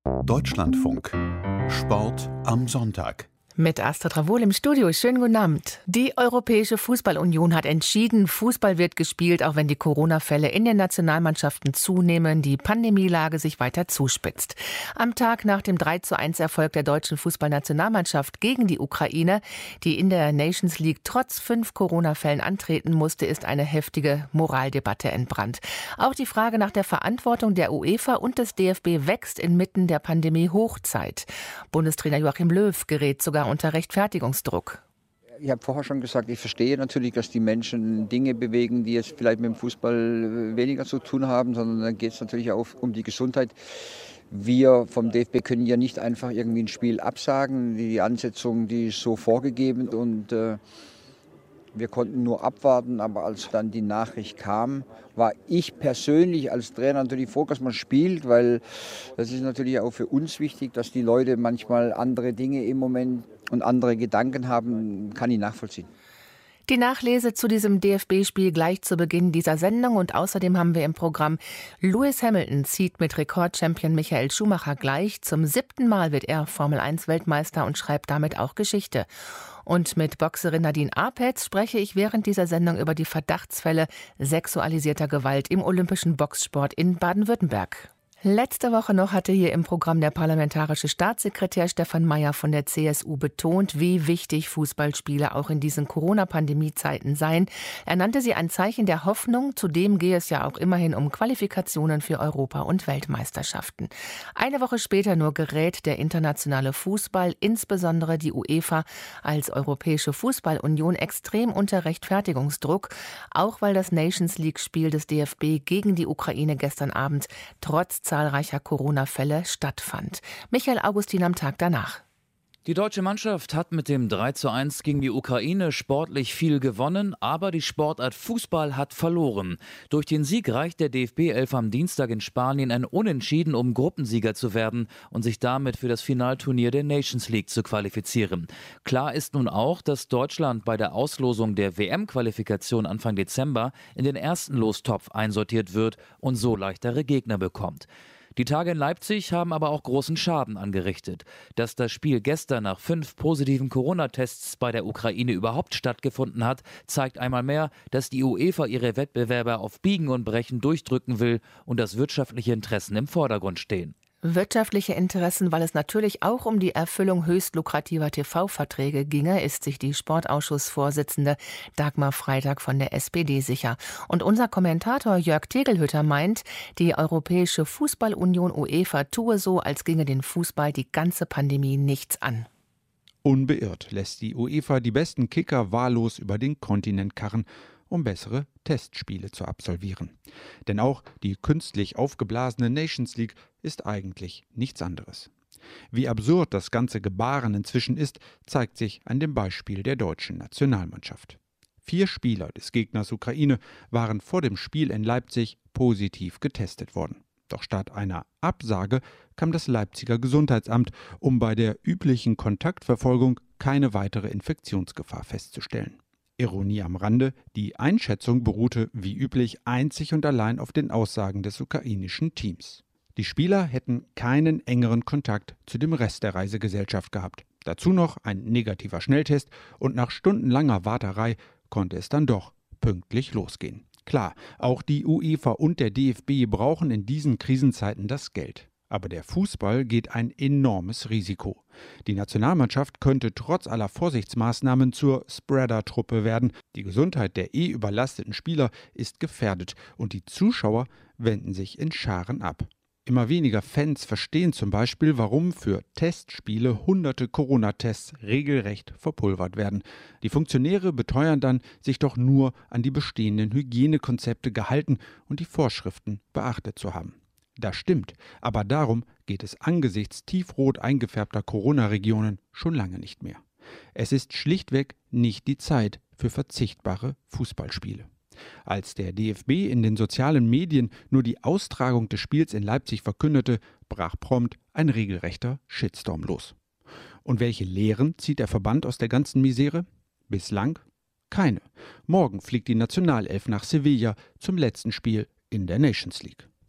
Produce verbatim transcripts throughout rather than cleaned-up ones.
Deutschlandfunk. Sport am Sonntag. Mit Astrid Ravol im Studio. Schönen guten Abend. Die Europäische Fußballunion hat entschieden, Fußball wird gespielt, auch wenn die Corona-Fälle in den Nationalmannschaften zunehmen, die Pandemielage sich weiter zuspitzt. Am Tag nach dem drei zu eins Erfolg der deutschen Fußballnationalmannschaft gegen die Ukraine, die in der Nations League trotz fünf Corona-Fällen antreten musste, ist eine heftige Moraldebatte entbrannt. Auch die Frage nach der Verantwortung der UEFA und des D F B wächst inmitten der Pandemie-Hochzeit. Bundestrainer Joachim Löw gerät sogar unter Rechtfertigungsdruck. Ich habe vorher schon gesagt, ich verstehe natürlich, dass die Menschen Dinge bewegen, die jetzt vielleicht mit dem Fußball weniger zu tun haben, sondern dann geht es natürlich auch um die Gesundheit. Wir vom D F B können ja nicht einfach irgendwie ein Spiel absagen. Die Ansetzung, die ist so vorgegeben und äh, wir konnten nur abwarten. Aber als dann die Nachricht kam, war ich persönlich als Trainer natürlich froh, dass man spielt, weil das ist natürlich auch für uns wichtig, dass die Leute manchmal andere Dinge im Moment und andere Gedanken haben, kann ich nachvollziehen. Die Nachlese zu diesem D F B-Spiel gleich zu Beginn dieser Sendung und außerdem haben wir im Programm Lewis Hamilton zieht mit Rekordchampion Michael Schumacher gleich. Zum siebten Mal wird er Formel eins Weltmeister und schreibt damit auch Geschichte. Und mit Boxerin Nadine Arpetz spreche ich während dieser Sendung über die Verdachtsfälle sexualisierter Gewalt im olympischen Boxsport in Baden-Württemberg. Letzte Woche noch hatte hier im Programm der parlamentarische Staatssekretär Stefan Mayer von der C S U betont, wie wichtig Fußballspiele auch in diesen Corona-Pandemie-Zeiten seien. Er nannte sie ein Zeichen der Hoffnung, zudem gehe es ja auch immerhin um Qualifikationen für Europa- und Weltmeisterschaften. Eine Woche später nur gerät der internationale Fußball, insbesondere die UEFA als Europäische Fußballunion, extrem unter Rechtfertigungsdruck, auch weil das Nations-League-Spiel des D F B gegen die Ukraine gestern Abend trotz zahlreicher Corona-Fälle stattfand. Michael Augustin am Tag danach. Die deutsche Mannschaft hat mit dem drei zu eins gegen die Ukraine sportlich viel gewonnen, aber die Sportart Fußball hat verloren. Durch den Sieg reicht der D F B-Elf am Dienstag in Spanien ein Unentschieden, um Gruppensieger zu werden und sich damit für das Finalturnier der Nations League zu qualifizieren. Klar ist nun auch, dass Deutschland bei der Auslosung der W M-Qualifikation Anfang Dezember in den ersten Lostopf einsortiert wird und so leichtere Gegner bekommt. Die Tage in Leipzig haben aber auch großen Schaden angerichtet. Dass das Spiel gestern nach fünf positiven Corona-Tests bei der Ukraine überhaupt stattgefunden hat, zeigt einmal mehr, dass die UEFA ihre Wettbewerber auf Biegen und Brechen durchdrücken will und dass wirtschaftliche Interessen im Vordergrund stehen. Wirtschaftliche Interessen, weil es natürlich auch um die Erfüllung höchst lukrativer T V-Verträge ginge, ist sich die Sportausschussvorsitzende Dagmar Freitag von der S P D sicher. Und unser Kommentator Jörg Tegelhütter meint, die Europäische Fußballunion UEFA tue so, als ginge den Fußball die ganze Pandemie nichts an. Unbeirrt lässt die UEFA die besten Kicker wahllos über den Kontinent karren, um bessere Testspiele zu absolvieren. Denn auch die künstlich aufgeblasene Nations League ist eigentlich nichts anderes. Wie absurd das ganze Gebaren inzwischen ist, zeigt sich an dem Beispiel der deutschen Nationalmannschaft. Vier Spieler des Gegners Ukraine waren vor dem Spiel in Leipzig positiv getestet worden. Doch statt einer Absage kam das Leipziger Gesundheitsamt, um bei der üblichen Kontaktverfolgung keine weitere Infektionsgefahr festzustellen. Ironie am Rande, die Einschätzung beruhte wie üblich einzig und allein auf den Aussagen des ukrainischen Teams. Die Spieler hätten keinen engeren Kontakt zu dem Rest der Reisegesellschaft gehabt. Dazu noch ein negativer Schnelltest und nach stundenlanger Warterei konnte es dann doch pünktlich losgehen. Klar, auch die UEFA und der D F B brauchen in diesen Krisenzeiten das Geld. Aber der Fußball geht ein enormes Risiko. Die Nationalmannschaft könnte trotz aller Vorsichtsmaßnahmen zur Spreader-Truppe werden. Die Gesundheit der eh überlasteten Spieler ist gefährdet und die Zuschauer wenden sich in Scharen ab. Immer weniger Fans verstehen zum Beispiel, warum für Testspiele hunderte Corona-Tests regelrecht verpulvert werden. Die Funktionäre beteuern dann, sich doch nur an die bestehenden Hygienekonzepte gehalten und die Vorschriften beachtet zu haben. Das stimmt, aber darum geht es angesichts tiefrot eingefärbter Corona-Regionen schon lange nicht mehr. Es ist schlichtweg nicht die Zeit für verzichtbare Fußballspiele. Als der D F B in den sozialen Medien nur die Austragung des Spiels in Leipzig verkündete, brach prompt ein regelrechter Shitstorm los. Und welche Lehren zieht der Verband aus der ganzen Misere? Bislang keine. Morgen fliegt die Nationalelf nach Sevilla zum letzten Spiel in der Nations League.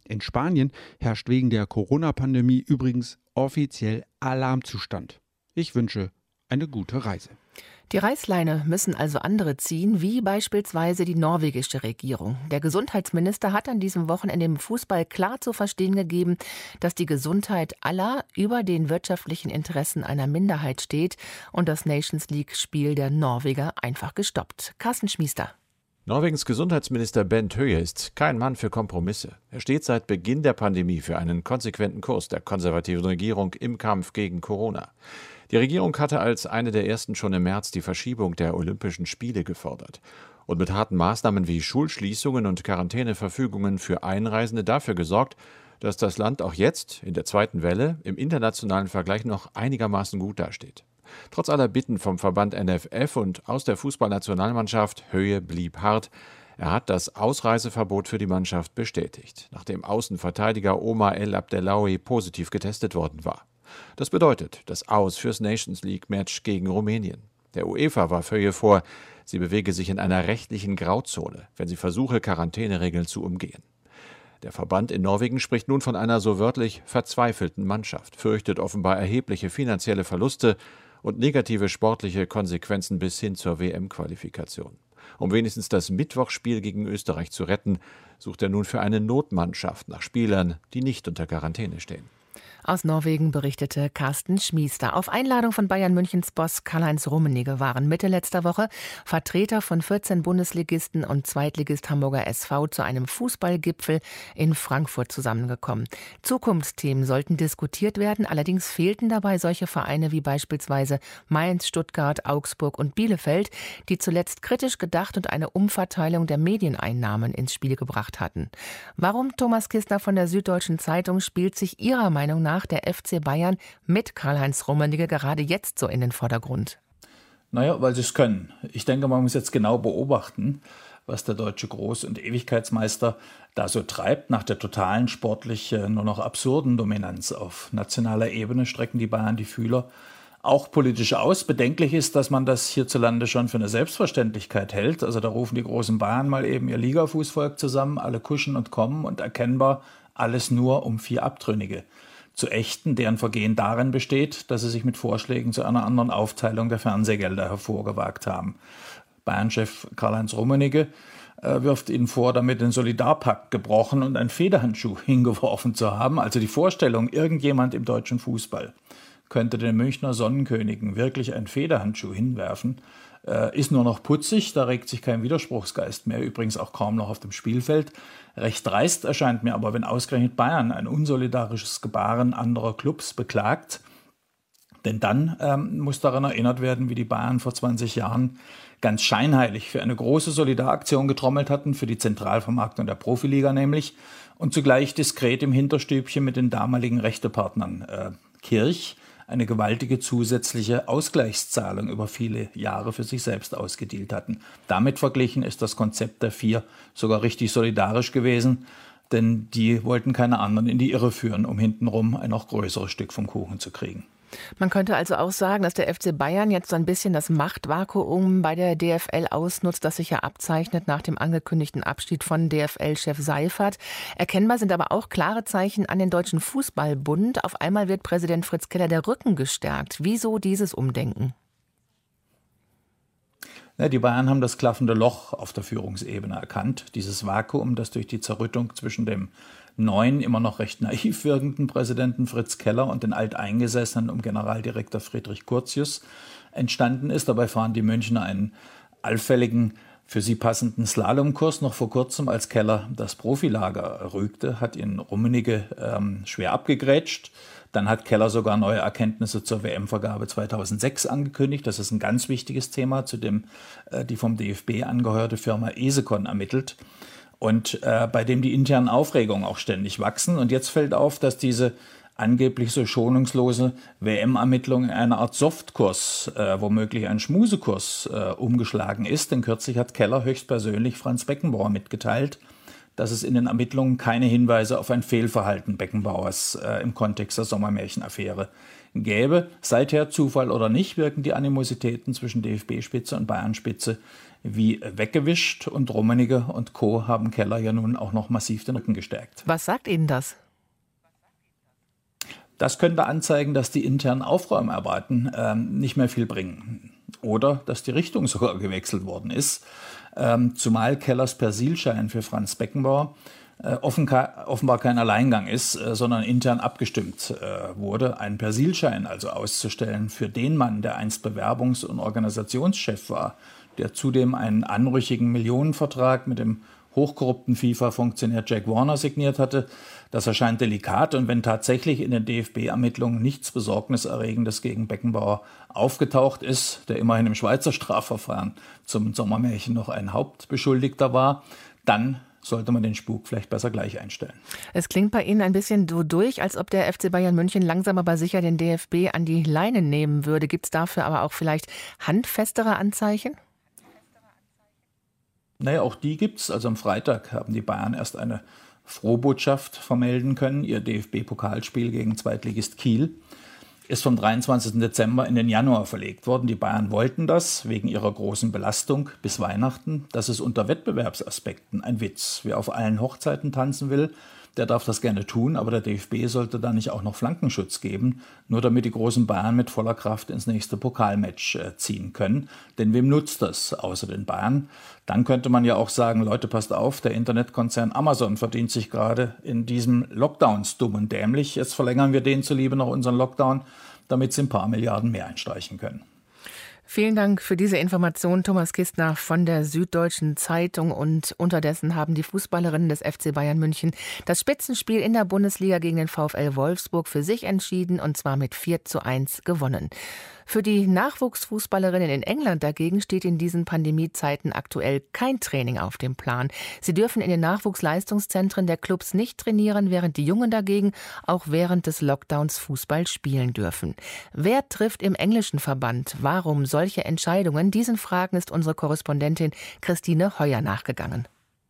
In Spanien herrscht wegen der Corona-Pandemie übrigens offiziell Alarmzustand. Ich wünsche eine gute Reise. Die Reißleine müssen also andere ziehen, wie beispielsweise die norwegische Regierung. Der Gesundheitsminister hat an diesem Wochenende im Fußball klar zu verstehen gegeben, dass die Gesundheit aller über den wirtschaftlichen Interessen einer Minderheit steht und das Nations-League-Spiel der Norweger einfach gestoppt. Carsten Schmiester. Norwegens Gesundheitsminister Bent Høie ist kein Mann für Kompromisse. Er steht seit Beginn der Pandemie für einen konsequenten Kurs der konservativen Regierung im Kampf gegen Corona. Die Regierung hatte als eine der ersten schon im März die Verschiebung der Olympischen Spiele gefordert und mit harten Maßnahmen wie Schulschließungen und Quarantäneverfügungen für Einreisende dafür gesorgt, dass das Land auch jetzt in der zweiten Welle im internationalen Vergleich noch einigermaßen gut dasteht. Trotz aller Bitten vom Verband N F F und aus der Fußballnationalmannschaft, Høie blieb hart. Er hat das Ausreiseverbot für die Mannschaft bestätigt, nachdem Außenverteidiger Omar El Abdellaoui positiv getestet worden war. Das bedeutet das Aus fürs Nations-League-Match gegen Rumänien. Der UEFA warf Høie vor, sie bewege sich in einer rechtlichen Grauzone, wenn sie versuche, Quarantäneregeln zu umgehen. Der Verband in Norwegen spricht nun von einer so wörtlich verzweifelten Mannschaft, fürchtet offenbar erhebliche finanzielle Verluste und negative sportliche Konsequenzen bis hin zur W M-Qualifikation. Um wenigstens das Mittwochspiel gegen Österreich zu retten, sucht er nun für eine Notmannschaft nach Spielern, die nicht unter Quarantäne stehen. Aus Norwegen berichtete Carsten Schmiester. Auf Einladung von Bayern Münchens Boss Karl-Heinz Rummenigge waren Mitte letzter Woche Vertreter von vierzehn Bundesligisten und Zweitligist Hamburger S V zu einem Fußballgipfel in Frankfurt zusammengekommen. Zukunftsthemen sollten diskutiert werden, allerdings fehlten dabei solche Vereine wie beispielsweise Mainz, Stuttgart, Augsburg und Bielefeld, die zuletzt kritisch gedacht und eine Umverteilung der Medieneinnahmen ins Spiel gebracht hatten. Warum, Thomas Kistner von der Süddeutschen Zeitung, spielt sich Ihrer Meinung nach der F C Bayern mit Karl-Heinz Rummenigge gerade jetzt so in den Vordergrund? Naja, weil sie es können. Ich denke, man muss jetzt genau beobachten, was der deutsche Groß- und Ewigkeitsmeister da so treibt. Nach der totalen sportlich nur noch absurden Dominanz auf nationaler Ebene strecken die Bayern die Fühler auch politisch aus. Bedenklich ist, dass man das hierzulande schon für eine Selbstverständlichkeit hält. Also da rufen die großen Bayern mal eben ihr Ligafußvolk zusammen, alle kuschen und kommen und erkennbar alles nur um vier Abtrünnige zu ächten, deren Vergehen darin besteht, dass sie sich mit Vorschlägen zu einer anderen Aufteilung der Fernsehgelder hervorgewagt haben. Bayern-Chef Karl-Heinz Rummenigge äh, wirft ihnen vor, damit den Solidarpakt gebrochen und einen Federhandschuh hingeworfen zu haben. Also die Vorstellung, irgendjemand im deutschen Fußball könnte den Münchner Sonnenkönigen wirklich einen Federhandschuh hinwerfen, äh, ist nur noch putzig, da regt sich kein Widerspruchsgeist mehr, übrigens auch kaum noch auf dem Spielfeld. Recht dreist erscheint mir aber, wenn ausgerechnet Bayern ein unsolidarisches Gebaren anderer Clubs beklagt. Denn dann ähm, muss daran erinnert werden, wie die Bayern vor zwanzig Jahren ganz scheinheilig für eine große Solidaraktion getrommelt hatten, für die Zentralvermarktung der Profiliga nämlich, und zugleich diskret im Hinterstübchen mit den damaligen Rechtepartnern äh, Kirch eine gewaltige zusätzliche Ausgleichszahlung über viele Jahre für sich selbst ausgedealt hatten. Damit verglichen ist das Konzept der Vier sogar richtig solidarisch gewesen, denn die wollten keine anderen in die Irre führen, um hintenrum ein noch größeres Stück vom Kuchen zu kriegen. Man könnte also auch sagen, dass der F C Bayern jetzt so ein bisschen das Machtvakuum bei der D F L ausnutzt, das sich ja abzeichnet nach dem angekündigten Abschied von D F L-Chef Seifert. Erkennbar sind aber auch klare Zeichen an den Deutschen Fußballbund. Auf einmal wird Präsident Fritz Keller der Rücken gestärkt. Wieso dieses Umdenken? Ja, die Bayern haben das klaffende Loch auf der Führungsebene erkannt. Dieses Vakuum, das durch die Zerrüttung zwischen dem neuen, immer noch recht naiv wirkenden Präsidenten Fritz Keller und den Alteingesessenen um Generaldirektor Friedrich Curtius entstanden ist. Dabei fahren die Münchner einen allfälligen, für sie passenden Slalomkurs. Noch vor kurzem, als Keller das Profilager rügte, hat ihn Rummenigge ähm, schwer abgegrätscht. Dann hat Keller sogar neue Erkenntnisse zur W M-Vergabe zweitausendsechs angekündigt. Das ist ein ganz wichtiges Thema, zu dem äh, die vom D F B angehörte Firma Esecon ermittelt. Und äh, bei dem die internen Aufregungen auch ständig wachsen. Und jetzt fällt auf, dass diese angeblich so schonungslose W M-Ermittlung in eine Art Softkurs, äh, womöglich ein Schmusekurs, äh, umgeschlagen ist. Denn kürzlich hat Keller höchstpersönlich Franz Beckenbauer mitgeteilt, dass es in den Ermittlungen keine Hinweise auf ein Fehlverhalten Beckenbauers äh, im Kontext der Sommermärchen-Affäre gäbe. Seither, Zufall oder nicht, wirken die Animositäten zwischen D F B-Spitze und Bayern-Spitze wie weggewischt, und Rummenigge und Co. haben Keller ja nun auch noch massiv den Rücken gestärkt. Was sagt Ihnen das? Das könnte anzeigen, dass die internen Aufräumarbeiten ähm, nicht mehr viel bringen. Oder dass die Richtung sogar gewechselt worden ist. Ähm, zumal Kellers Persilschein für Franz Beckenbauer äh, offen, offenbar kein Alleingang ist, äh, sondern intern abgestimmt äh, wurde. Einen Persilschein also auszustellen für den Mann, der einst Bewerbungs- und Organisationschef war, der zudem einen anrüchigen Millionenvertrag mit dem hochkorrupten FIFA-Funktionär Jack Warner signiert hatte, das erscheint delikat. Und wenn tatsächlich in den D F B-Ermittlungen nichts Besorgniserregendes gegen Beckenbauer aufgetaucht ist, der immerhin im Schweizer Strafverfahren zum Sommermärchen noch ein Hauptbeschuldigter war, dann sollte man den Spuk vielleicht besser gleich einstellen. Es klingt bei Ihnen ein bisschen so durch, als ob der F C Bayern München langsam aber sicher den D F B an die Leine nehmen würde. Gibt es dafür aber auch vielleicht handfestere Anzeichen? Naja, auch die gibt's. Also am Freitag haben die Bayern erst eine Frohbotschaft vermelden können. Ihr D F B-Pokalspiel gegen Zweitligist Kiel ist vom dreiundzwanzigsten Dezember in den Januar verlegt worden. Die Bayern wollten das wegen ihrer großen Belastung bis Weihnachten. Das ist unter Wettbewerbsaspekten ein Witz. Wer auf allen Hochzeiten tanzen will, der darf das gerne tun, aber der D F B sollte da nicht auch noch Flankenschutz geben, nur damit die großen Bayern mit voller Kraft ins nächste Pokalmatch äh, ziehen können. Denn wem nutzt das außer den Bayern? Dann könnte man ja auch sagen, Leute, passt auf, der Internetkonzern Amazon verdient sich gerade in diesem Lockdowns dumm und dämlich. Jetzt verlängern wir denen zuliebe noch unseren Lockdown, damit sie ein paar Milliarden mehr einstreichen können. Vielen Dank für diese Information, Thomas Kistner von der Süddeutschen Zeitung. Und unterdessen haben die Fußballerinnen des F C Bayern München das Spitzenspiel in der Bundesliga gegen den VfL Wolfsburg für sich entschieden, und zwar mit vier zu eins gewonnen. Für die Nachwuchsfußballerinnen in England dagegen steht in diesen Pandemiezeiten aktuell kein Training auf dem Plan. Sie dürfen in den Nachwuchsleistungszentren der Clubs nicht trainieren, während die Jungen dagegen auch während des Lockdowns Fußball spielen dürfen. Wer trifft im englischen Verband? Warum solche Entscheidungen? Diesen Fragen ist unsere Korrespondentin Christine Heuer nachgegangen.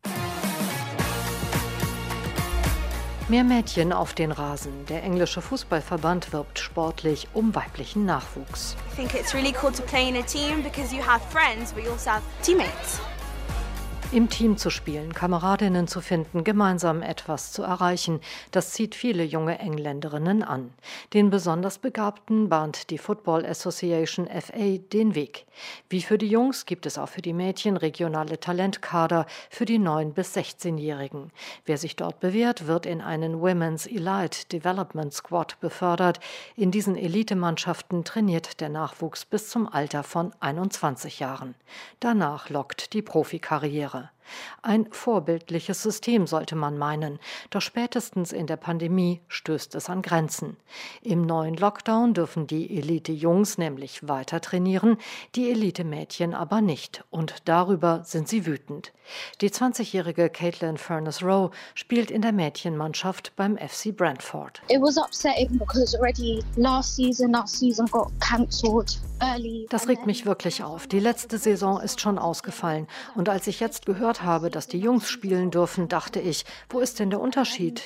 Mehr Mädchen auf den Rasen. Der englische Fußballverband wirbt sportlich um weiblichen Nachwuchs. I think it's really cool to play in a team because you have friends, but you also have teammates. Im Team zu spielen, Kameradinnen zu finden, gemeinsam etwas zu erreichen, das zieht viele junge Engländerinnen an. Den besonders Begabten bahnt die Football Association F A den Weg. Wie für die Jungs gibt es auch für die Mädchen regionale Talentkader für die neun- bis sechzehnjährigen. Wer sich dort bewährt, wird in einen Women's Elite Development Squad befördert. In diesen Elitemannschaften trainiert der Nachwuchs bis zum Alter von einundzwanzig Jahren. Danach lockt die Profikarriere. Ein vorbildliches System, sollte man meinen, doch spätestens in der Pandemie stößt es an Grenzen. Im neuen Lockdown dürfen die Elite-Jungs nämlich weiter trainieren, die Elite-Mädchen aber nicht, und darüber sind sie wütend. Die zwanzigjährige Caitlin Furness-Rowe spielt in der Mädchenmannschaft beim F C Brentford. It was upsetting because already last season, last season got cancelled early. Das regt mich wirklich auf. Die letzte Saison ist schon ausgefallen, und als ich jetzt gehört habe, dass die Jungs spielen dürfen, dachte ich, wo ist denn der Unterschied?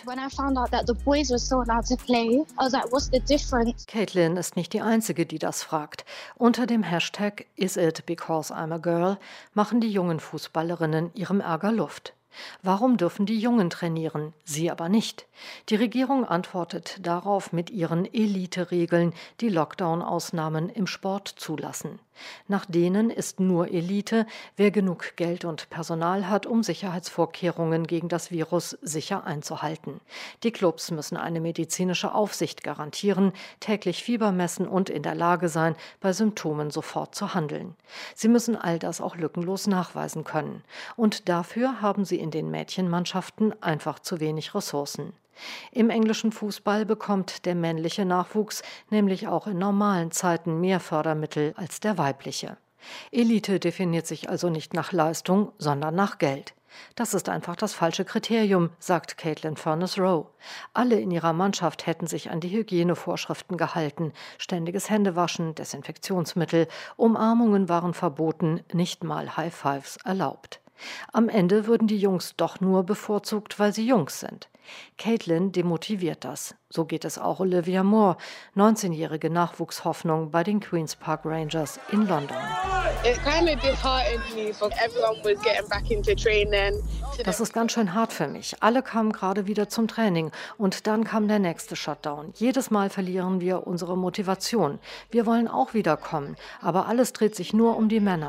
Caitlin ist nicht die Einzige, die das fragt. Unter dem Hashtag Is it because I'm a girl machen die jungen Fußballerinnen ihrem Ärger Luft. Warum dürfen die Jungen trainieren, sie aber nicht? Die Regierung antwortet darauf mit ihren Elite-Regeln, die Lockdown-Ausnahmen im Sport zulassen. Nach denen ist nur Elite, wer genug Geld und Personal hat, um Sicherheitsvorkehrungen gegen das Virus sicher einzuhalten. Die Clubs müssen eine medizinische Aufsicht garantieren, täglich Fieber messen und in der Lage sein, bei Symptomen sofort zu handeln. Sie müssen all das auch lückenlos nachweisen können. Und dafür haben sie in den Mädchenmannschaften einfach zu wenig Ressourcen. Im englischen Fußball bekommt der männliche Nachwuchs nämlich auch in normalen Zeiten mehr Fördermittel als der weibliche. Elite definiert sich also nicht nach Leistung, sondern nach Geld. Das ist einfach das falsche Kriterium, sagt Caitlin Furness-Rowe. Alle in ihrer Mannschaft hätten sich an die Hygienevorschriften gehalten. Ständiges Händewaschen, Desinfektionsmittel, Umarmungen waren verboten, nicht mal High Fives erlaubt. Am Ende würden die Jungs doch nur bevorzugt, weil sie Jungs sind. Caitlin demotiviert das. So geht es auch Olivia Moore, neunzehnjährige Nachwuchshoffnung bei den Queen's Park Rangers in London. Das ist ganz schön hart für mich. Alle kamen gerade wieder zum Training und dann kam der nächste Shutdown. Jedes Mal verlieren wir unsere Motivation. Wir wollen auch wieder kommen, aber alles dreht sich nur um die Männer.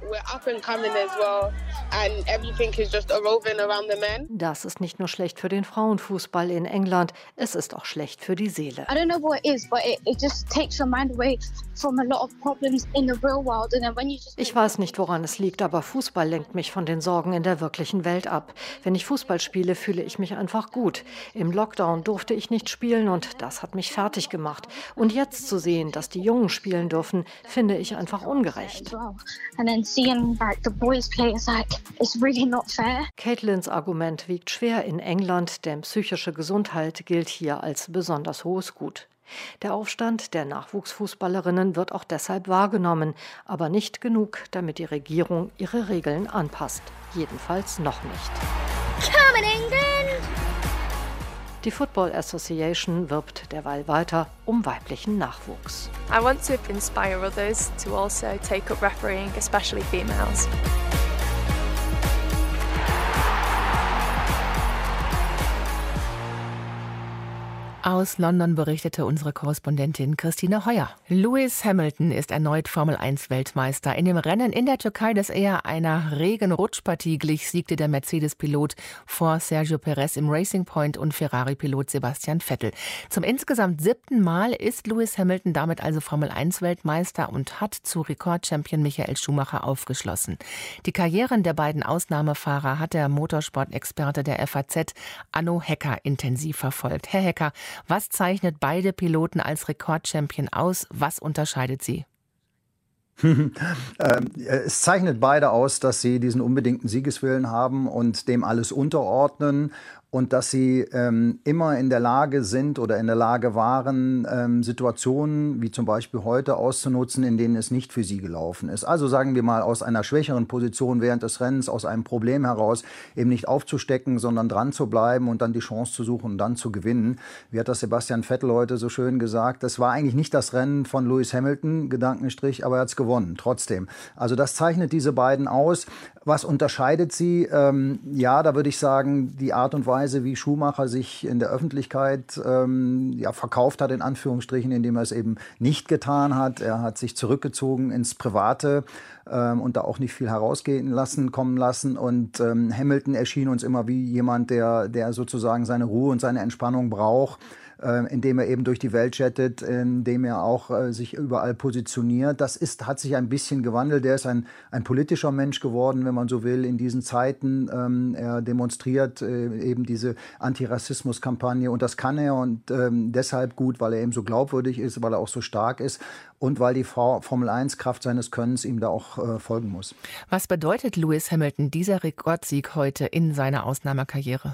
Das ist nicht nur schlecht für den Frauenfußball in England, es ist auch schlecht für die Seele. Ich weiß nicht, woran es liegt, aber Fußball lenkt mich von den Sorgen in der wirklichen Welt ab. Wenn ich Fußball spiele, fühle ich mich einfach gut. Im Lockdown durfte ich nicht spielen und das hat mich fertig gemacht. Und jetzt zu sehen, dass die Jungen spielen dürfen, finde ich einfach ungerecht. Caitlins Argument wiegt schwer in England, denn psychische Gesundheit gilt hier als besonders hohes Gut. Der Aufstand der Nachwuchsfußballerinnen wird auch deshalb wahrgenommen, aber nicht genug, damit die Regierung ihre Regeln anpasst. Jedenfalls noch nicht. Come in England! Die Football Association wirbt derweil weiter um weiblichen Nachwuchs. I want to inspire others to also take up refereeing, especially females. Aus London berichtete unsere Korrespondentin Christine Heuer. Lewis Hamilton ist erneut Formel eins Weltmeister. In dem Rennen in der Türkei, das eher einer Regen-Rutschpartie glich, siegte der Mercedes-Pilot vor Sergio Perez im Racing Point und Ferrari-Pilot Sebastian Vettel. Zum insgesamt siebten Mal ist Lewis Hamilton damit also Formel eins Weltmeister und hat zu Rekordchampion Michael Schumacher aufgeschlossen. Die Karrieren der beiden Ausnahmefahrer hat der Motorsport-Experte der F A Z, Anno Hecker, intensiv verfolgt. Herr Hecker, was zeichnet beide Piloten als Rekordchampion aus? Was unterscheidet sie? Es zeichnet beide aus, dass sie diesen unbedingten Siegeswillen haben und dem alles unterordnen. Und dass sie ähm, immer in der Lage sind oder in der Lage waren, ähm, Situationen wie zum Beispiel heute auszunutzen, in denen es nicht für sie gelaufen ist. Also sagen wir mal, aus einer schwächeren Position während des Rennens, aus einem Problem heraus, eben nicht aufzustecken, sondern dran zu bleiben und dann die Chance zu suchen und dann zu gewinnen. Wie hat das Sebastian Vettel heute so schön gesagt? Das war eigentlich nicht das Rennen von Lewis Hamilton, Gedankenstrich, aber er hat es gewonnen, trotzdem. Also das zeichnet diese beiden aus. Was unterscheidet sie? Ähm, ja, da würde ich sagen, die Art und Weise, wie Schumacher sich in der Öffentlichkeit ähm, ja, verkauft hat, in Anführungsstrichen, indem er es eben nicht getan hat. Er hat sich zurückgezogen ins Private ähm, und da auch nicht viel herausgehen lassen, kommen lassen. Und ähm, Hamilton erschien uns immer wie jemand, der, der sozusagen seine Ruhe und seine Entspannung braucht, indem er eben durch die Welt chattet, indem er auch äh, sich überall positioniert. Das ist, hat sich ein bisschen gewandelt. Der ist ein, ein politischer Mensch geworden, wenn man so will, in diesen Zeiten. Ähm, er demonstriert äh, eben diese Antirassismus-Kampagne und das kann er und ähm, deshalb gut, weil er eben so glaubwürdig ist, weil er auch so stark ist und weil die Formel eins Kraft seines Könnens ihm da auch äh, folgen muss. Was bedeutet Lewis Hamilton dieser Rekordsieg heute in seiner Ausnahmekarriere?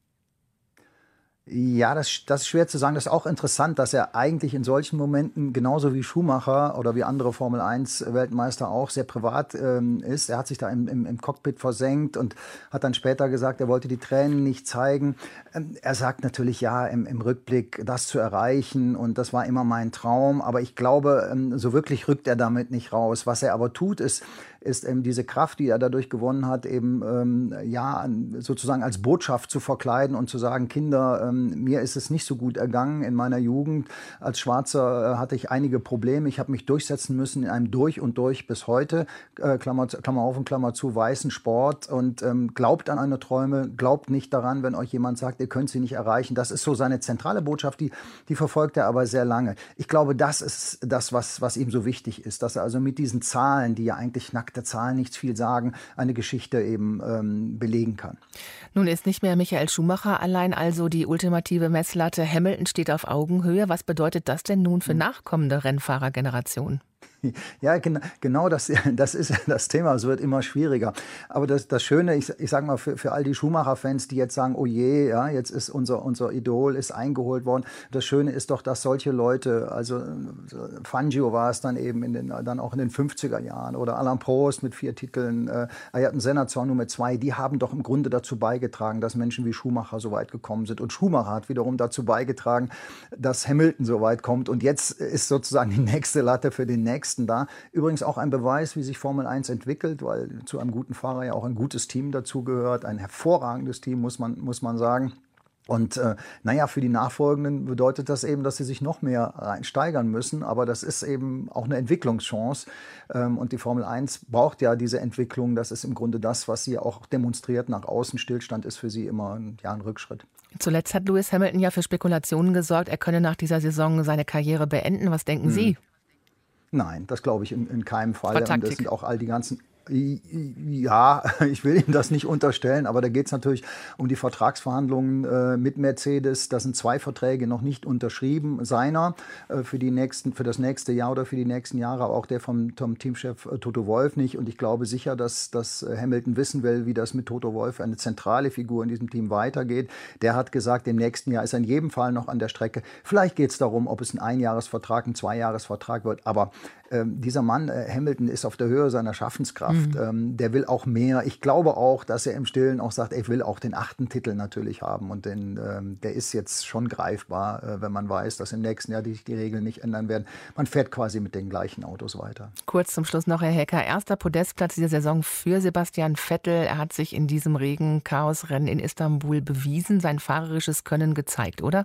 Ja, das, das ist schwer zu sagen. Das ist auch interessant, dass er eigentlich in solchen Momenten, genauso wie Schumacher oder wie andere Formel eins Weltmeister auch, sehr privat ähm, ist. Er hat sich da im, im, im Cockpit versenkt und hat dann später gesagt, er wollte die Tränen nicht zeigen. Ähm, er sagt natürlich, ja, im, im Rückblick das zu erreichen und das war immer mein Traum. Aber ich glaube, ähm, so wirklich rückt er damit nicht raus. Was er aber tut, ist, ist eben diese Kraft, die er dadurch gewonnen hat, eben ähm, ja sozusagen als Botschaft zu verkleiden und zu sagen, Kinder, ähm, mir ist es nicht so gut ergangen in meiner Jugend. Als Schwarzer äh, hatte ich einige Probleme. Ich habe mich durchsetzen müssen in einem durch und durch bis heute, äh, Klammer, Klammer auf und Klammer zu, weißen Sport und ähm, glaubt an eure Träume, glaubt nicht daran, wenn euch jemand sagt, ihr könnt sie nicht erreichen. Das ist so seine zentrale Botschaft, die, die verfolgt er aber sehr lange. Ich glaube, das ist das, was, was ihm so wichtig ist, dass er also mit diesen Zahlen, die ja eigentlich nackt der Zahlen nichts viel sagen, eine Geschichte eben ähm, belegen kann. Nun ist nicht mehr Michael Schumacher allein also die ultimative Messlatte. Hamilton steht auf Augenhöhe. Was bedeutet das denn nun für nachkommende Rennfahrergenerationen? Ja, genau, genau das, das ist ja das Thema. Es wird immer schwieriger. Aber das, das Schöne, ich, ich sage mal, für, für all die Schumacher-Fans, die jetzt sagen, oh je, ja, jetzt ist unser, unser Idol ist eingeholt worden. Das Schöne ist doch, dass solche Leute, also Fangio war es dann eben in den, dann auch in den fünfziger Jahren oder Alain Prost mit vier Titeln, äh, Ayrton Senna zwar nur mit zwei, die haben doch im Grunde dazu beigetragen, dass Menschen wie Schumacher so weit gekommen sind. Und Schumacher hat wiederum dazu beigetragen, dass Hamilton so weit kommt. Und jetzt ist sozusagen die nächste Latte für den nächsten da. Übrigens auch ein Beweis, wie sich Formel eins entwickelt, weil zu einem guten Fahrer ja auch ein gutes Team dazugehört. Ein hervorragendes Team, muss man, muss man sagen. Und äh, naja, für die Nachfolgenden bedeutet das eben, dass sie sich noch mehr reinsteigern müssen. Aber das ist eben auch eine Entwicklungschance. Ähm, und die Formel eins braucht ja diese Entwicklung. Das ist im Grunde das, was sie auch demonstriert nach außen. Stillstand ist für sie immer ein, ja, ein Rückschritt. Zuletzt hat Lewis Hamilton ja für Spekulationen gesorgt, er könne nach dieser Saison seine Karriere beenden. Was denken hm. Sie? Nein, das glaube ich in, in keinem Fall. Und das sind auch all die ganzen... Ja, ich will ihm das nicht unterstellen, aber da geht es natürlich um die Vertragsverhandlungen äh, mit Mercedes. Da sind zwei Verträge noch nicht unterschrieben. Seiner äh, für, die nächsten, für das nächste Jahr oder für die nächsten Jahre, aber auch der vom, vom Teamchef äh, Toto Wolff nicht. Und ich glaube sicher, dass, dass Hamilton wissen will, wie das mit Toto Wolff, eine zentrale Figur in diesem Team, weitergeht. Der hat gesagt, im nächsten Jahr ist er in jedem Fall noch an der Strecke. Vielleicht geht es darum, ob es ein Einjahresvertrag, ein Zweijahresvertrag wird. Aber ähm, dieser Mann, äh, Hamilton, ist auf der Höhe seiner Schaffenskraft. Mhm. Ähm, der will auch mehr. Ich glaube auch, dass er im Stillen auch sagt, er will auch den achten Titel natürlich haben. Und den, ähm, der ist jetzt schon greifbar, äh, wenn man weiß, dass im nächsten Jahr die, die Regeln nicht ändern werden. Man fährt quasi mit den gleichen Autos weiter. Kurz zum Schluss noch, Herr Hecker. Erster Podestplatz dieser Saison für Sebastian Vettel. Er hat sich in diesem Regen-Chaos-Rennen in Istanbul bewiesen, sein fahrerisches Können gezeigt, oder?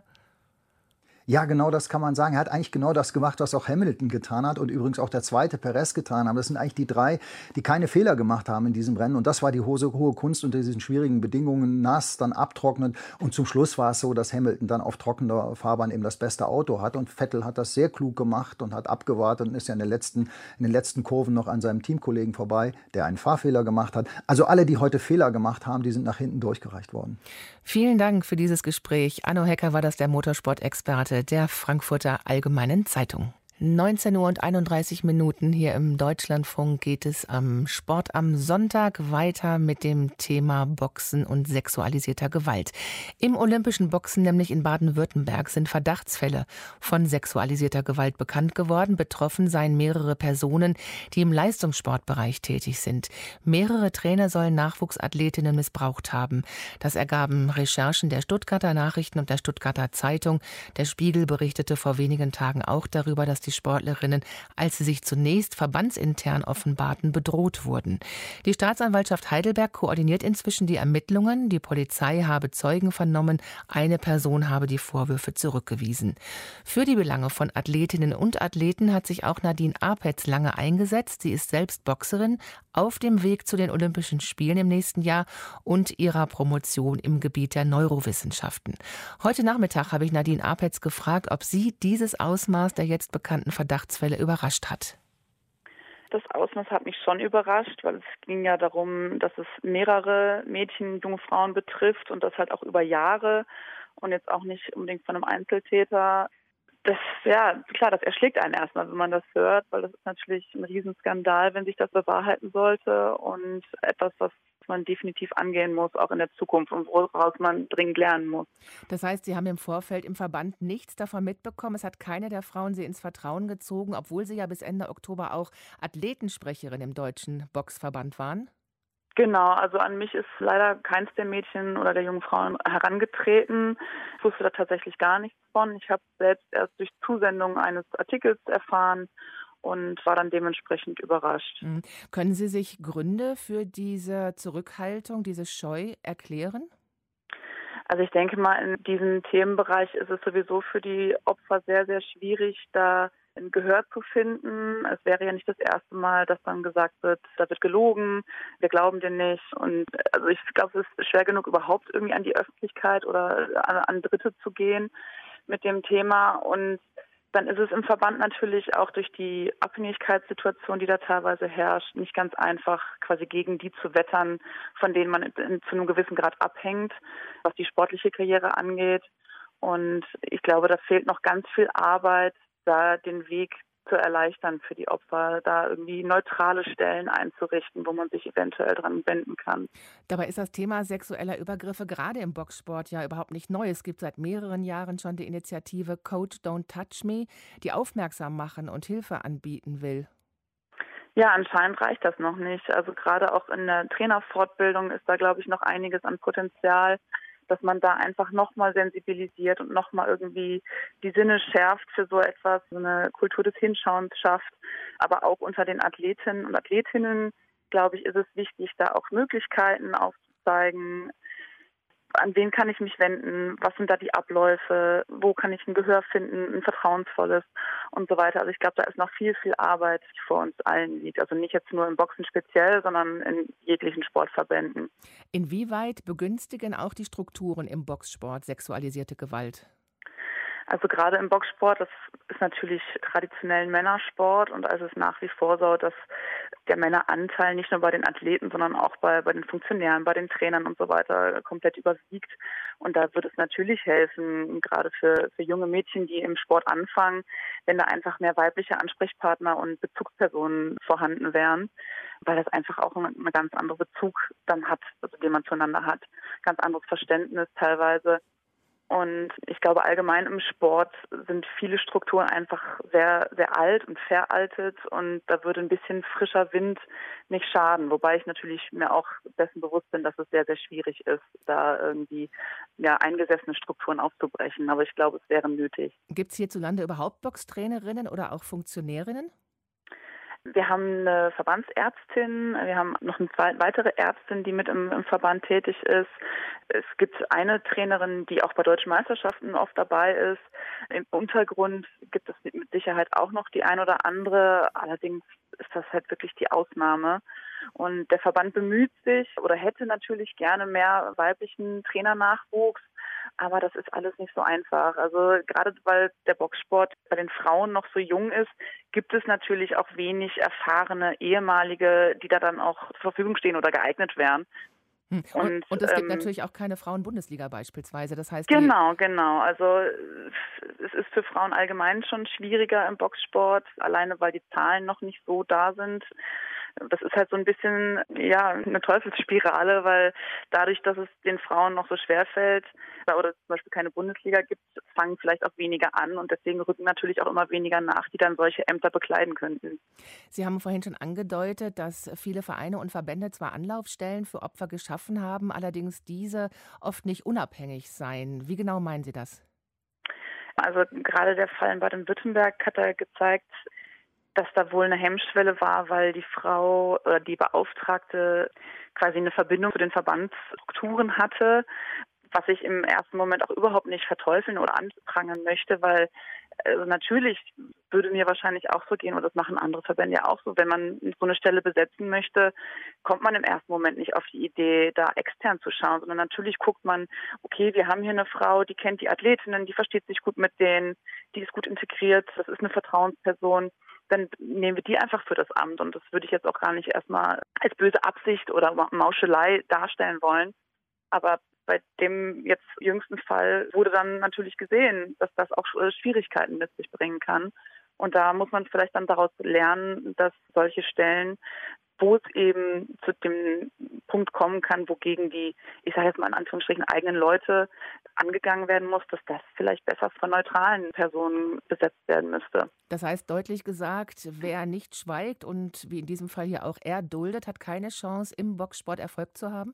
Ja, genau das kann man sagen. Er hat eigentlich genau das gemacht, was auch Hamilton getan hat und übrigens auch der zweite Perez getan hat. Das sind eigentlich die drei, die keine Fehler gemacht haben in diesem Rennen. Und das war die hohe, hohe Kunst unter diesen schwierigen Bedingungen. Nass, dann abtrocknen. Und zum Schluss war es so, dass Hamilton dann auf trockener Fahrbahn eben das beste Auto hat. Und Vettel hat das sehr klug gemacht und hat abgewartet und ist ja in, der letzten, in den letzten Kurven noch an seinem Teamkollegen vorbei, der einen Fahrfehler gemacht hat. Also alle, die heute Fehler gemacht haben, die sind nach hinten durchgereicht worden. Vielen Dank für dieses Gespräch. Anno Hecker war das, der Motorsport-Experte der Frankfurter Allgemeinen Zeitung. neunzehn Uhr und einunddreißig Minuten hier im Deutschlandfunk geht es am Sport am Sonntag weiter mit dem Thema Boxen und sexualisierter Gewalt. Im olympischen Boxen, nämlich in Baden-Württemberg, sind Verdachtsfälle von sexualisierter Gewalt bekannt geworden. Betroffen seien mehrere Personen, die im Leistungssportbereich tätig sind. Mehrere Trainer sollen Nachwuchsathletinnen missbraucht haben. Das ergaben Recherchen der Stuttgarter Nachrichten und der Stuttgarter Zeitung. Der Spiegel berichtete vor wenigen Tagen auch darüber, dass die die Sportlerinnen, als sie sich zunächst verbandsintern offenbarten, bedroht wurden. Die Staatsanwaltschaft Heidelberg koordiniert inzwischen die Ermittlungen. Die Polizei habe Zeugen vernommen. Eine Person habe die Vorwürfe zurückgewiesen. Für die Belange von Athletinnen und Athleten hat sich auch Nadine Apetz lange eingesetzt. Sie ist selbst Boxerin auf dem Weg zu den Olympischen Spielen im nächsten Jahr und ihrer Promotion im Gebiet der Neurowissenschaften. Heute Nachmittag habe ich Nadine Apetz gefragt, ob sie dieses Ausmaß der jetzt bekannten Verdachtsfälle überrascht hat. Das Ausmaß hat mich schon überrascht, weil es ging ja darum, dass es mehrere Mädchen, junge Frauen betrifft und das halt auch über Jahre und jetzt auch nicht unbedingt von einem Einzeltäter. Das, ja, klar, das erschlägt einen erstmal, wenn man das hört, weil das ist natürlich ein Riesenskandal, wenn sich das bewahrheiten sollte und etwas, was man definitiv angehen muss, auch in der Zukunft und woraus man dringend lernen muss. Das heißt, Sie haben im Vorfeld im Verband nichts davon mitbekommen. Es hat keine der Frauen Sie ins Vertrauen gezogen, obwohl Sie ja bis Ende Oktober auch Athletensprecherin im Deutschen Boxverband waren? Genau, also an mich ist leider keins der Mädchen oder der jungen Frauen herangetreten. Ich wusste da tatsächlich gar nichts von. Ich habe selbst erst durch Zusendung eines Artikels erfahren und war dann dementsprechend überrascht. Mhm. Können Sie sich Gründe für diese Zurückhaltung, diese Scheu erklären? Also ich denke mal, in diesem Themenbereich ist es sowieso für die Opfer sehr, sehr schwierig, da ein Gehör zu finden. Es wäre ja nicht das erste Mal, dass dann gesagt wird, da wird gelogen, wir glauben dir nicht. Und also ich glaube, es ist schwer genug, überhaupt irgendwie an die Öffentlichkeit oder an, an Dritte zu gehen mit dem Thema. Und dann ist es im Verband natürlich auch durch die Abhängigkeitssituation, die da teilweise herrscht, nicht ganz einfach, quasi gegen die zu wettern, von denen man in, in, zu einem gewissen Grad abhängt, was die sportliche Karriere angeht. Und ich glaube, da fehlt noch ganz viel Arbeit, da den Weg zu erleichtern für die Opfer, da irgendwie neutrale Stellen einzurichten, wo man sich eventuell dran wenden kann. Dabei ist das Thema sexueller Übergriffe gerade im Boxsport ja überhaupt nicht neu. Es gibt seit mehreren Jahren schon die Initiative Coach Don't Touch Me, die aufmerksam machen und Hilfe anbieten will. Ja, anscheinend reicht das noch nicht. Also gerade auch in der Trainerfortbildung ist da, glaube ich, noch einiges an Potenzial, dass man da einfach nochmal sensibilisiert und nochmal irgendwie die Sinne schärft für so etwas, so eine Kultur des Hinschauens schafft. Aber auch unter den Athletinnen und Athletinnen, glaube ich, ist es wichtig, da auch Möglichkeiten aufzuzeigen. An wen kann ich mich wenden? Was sind da die Abläufe? Wo kann ich ein Gehör finden, ein vertrauensvolles und so weiter? Also ich glaube, da ist noch viel, viel Arbeit, die vor uns allen liegt. Also nicht jetzt nur im Boxen speziell, sondern in jeglichen Sportverbänden. Inwieweit begünstigen auch die Strukturen im Boxsport sexualisierte Gewalt? Also gerade im Boxsport, das ist natürlich traditionell ein Männersport und es ist nach wie vor so, dass der Männeranteil nicht nur bei den Athleten, sondern auch bei, bei den Funktionären, bei den Trainern und so weiter komplett überwiegt. Und da wird es natürlich helfen, gerade für, für junge Mädchen, die im Sport anfangen, wenn da einfach mehr weibliche Ansprechpartner und Bezugspersonen vorhanden wären, weil das einfach auch einen eine ganz andere Bezug dann hat, also den man zueinander hat, ganz anderes Verständnis teilweise. Und ich glaube, allgemein im Sport sind viele Strukturen einfach sehr, sehr alt und veraltet und da würde ein bisschen frischer Wind nicht schaden. Wobei ich natürlich mir auch dessen bewusst bin, dass es sehr, sehr schwierig ist, da irgendwie ja, eingesessene Strukturen aufzubrechen. Aber ich glaube, es wäre nötig. Gibt es hierzulande überhaupt Boxtrainerinnen oder auch Funktionärinnen? Wir haben eine Verbandsärztin, wir haben noch eine weitere Ärztin, die mit im, im Verband tätig ist. Es gibt eine Trainerin, die auch bei deutschen Meisterschaften oft dabei ist. Im Untergrund gibt es mit Sicherheit auch noch die ein oder andere. Allerdings ist das halt wirklich die Ausnahme. Und der Verband bemüht sich oder hätte natürlich gerne mehr weiblichen Trainernachwuchs. Aber das ist alles nicht so einfach. Also gerade weil der Boxsport bei den Frauen noch so jung ist, gibt es natürlich auch wenig erfahrene ehemalige, die da dann auch zur Verfügung stehen oder geeignet wären. Hm. Und, und, und es ähm, gibt natürlich auch keine Frauen-Bundesliga beispielsweise. Das heißt, genau, genau. Also es ist für Frauen allgemein schon schwieriger im Boxsport, alleine weil die Zahlen noch nicht so da sind. Das ist halt so ein bisschen ja eine Teufelsspirale, weil dadurch, dass es den Frauen noch so schwer fällt oder zum Beispiel keine Bundesliga gibt, fangen vielleicht auch weniger an und deswegen rücken natürlich auch immer weniger nach, die dann solche Ämter bekleiden könnten. Sie haben vorhin schon angedeutet, dass viele Vereine und Verbände zwar Anlaufstellen für Opfer geschaffen haben, allerdings diese oft nicht unabhängig seien. Wie genau meinen Sie das? Also gerade der Fall in Baden-Württemberg hat er gezeigt, dass da wohl eine Hemmschwelle war, weil die Frau oder die Beauftragte quasi eine Verbindung zu den Verbandsstrukturen hatte, was ich im ersten Moment auch überhaupt nicht verteufeln oder anprangern möchte, weil also natürlich würde mir wahrscheinlich auch so gehen, und das machen andere Verbände ja auch so, wenn man so eine Stelle besetzen möchte, kommt man im ersten Moment nicht auf die Idee, da extern zu schauen, sondern natürlich guckt man, okay, wir haben hier eine Frau, die kennt die Athletinnen, die versteht sich gut mit denen, die ist gut integriert, das ist eine Vertrauensperson, dann nehmen wir die einfach für das Amt. Und das würde ich jetzt auch gar nicht erstmal als böse Absicht oder Mauschelei darstellen wollen. Aber bei dem jetzt jüngsten Fall wurde dann natürlich gesehen, dass das auch Schwierigkeiten mit sich bringen kann. Und da muss man vielleicht dann daraus lernen, dass solche Stellen, wo es eben zu dem Punkt kommen kann, wogegen die, ich sage jetzt mal in Anführungsstrichen, eigenen Leute angegangen werden muss, dass das vielleicht besser von neutralen Personen besetzt werden müsste. Das heißt deutlich gesagt, wer nicht schweigt und wie in diesem Fall hier auch er duldet, hat keine Chance, im Boxsport Erfolg zu haben?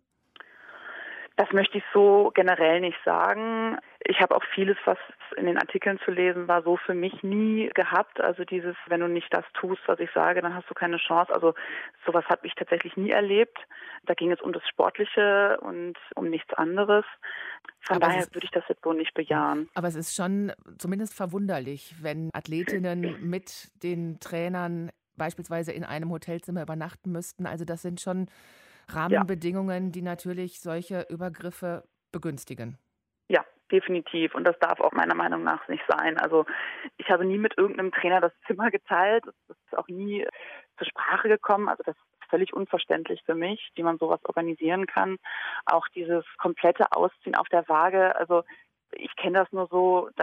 Das möchte ich so generell nicht sagen. Ich habe auch vieles, was in den Artikeln zu lesen war, so für mich nie gehabt. Also dieses, wenn du nicht das tust, was ich sage, dann hast du keine Chance. Also sowas habe ich tatsächlich nie erlebt. Da ging es um das Sportliche und um nichts anderes. Von aber daher ist, würde ich das jetzt so nicht bejahen. Aber es ist schon zumindest verwunderlich, wenn Athletinnen mit den Trainern beispielsweise in einem Hotelzimmer übernachten müssten. Also das sind schon Rahmenbedingungen, ja, die natürlich solche Übergriffe begünstigen. Ja, definitiv. Und das darf auch meiner Meinung nach nicht sein. Also ich habe nie mit irgendeinem Trainer das Zimmer geteilt. Das ist auch nie zur Sprache gekommen. Also das ist völlig unverständlich für mich, wie man sowas organisieren kann. Auch dieses komplette Ausziehen auf der Waage. Also ich kenne das nur so, dann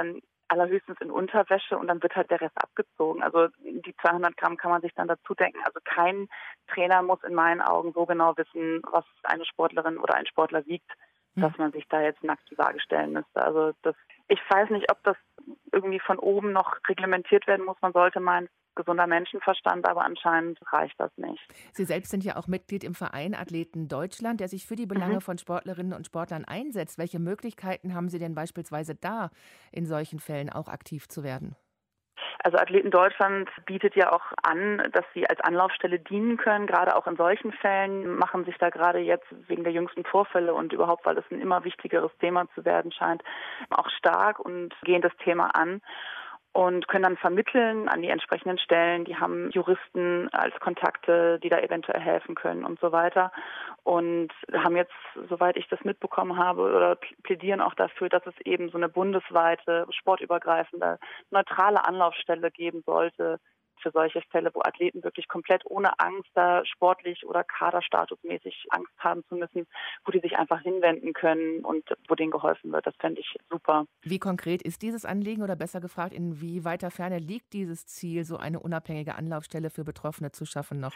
allerhöchstens in Unterwäsche und dann wird halt der Rest abgezogen. Also die zweihundert Gramm kann man sich dann dazu denken. Also kein Trainer muss in meinen Augen so genau wissen, was eine Sportlerin oder ein Sportler wiegt, hm. dass man sich da jetzt nackt die Waage stellen müsste. Also das, ich weiß nicht, ob das irgendwie von oben noch reglementiert werden muss. Man sollte meinen, gesunder Menschenverstand, aber anscheinend reicht das nicht. Sie selbst sind ja auch Mitglied im Verein Athleten Deutschland, der sich für die Belange Mhm. von Sportlerinnen und Sportlern einsetzt. Welche Möglichkeiten haben Sie denn beispielsweise da, in solchen Fällen auch aktiv zu werden? Also Athleten Deutschland bietet ja auch an, dass sie als Anlaufstelle dienen können. Gerade auch in solchen Fällen machen sich da gerade jetzt wegen der jüngsten Vorfälle und überhaupt, weil es ein immer wichtigeres Thema zu werden scheint, auch stark und gehen das Thema an und können dann vermitteln an die entsprechenden Stellen. Die haben Juristen als Kontakte, die da eventuell helfen können und so weiter. Und haben jetzt, soweit ich das mitbekommen habe, oder plädieren auch dafür, dass es eben so eine bundesweite, sportübergreifende, neutrale Anlaufstelle geben sollte für solche Fälle, wo Athleten wirklich komplett ohne Angst da sportlich oder kaderstatusmäßig Angst haben zu müssen, wo die sich einfach hinwenden können und wo denen geholfen wird. Das fände ich super. Wie konkret ist dieses Anliegen oder besser gefragt, in wie weiter Ferne liegt dieses Ziel, so eine unabhängige Anlaufstelle für Betroffene zu schaffen noch?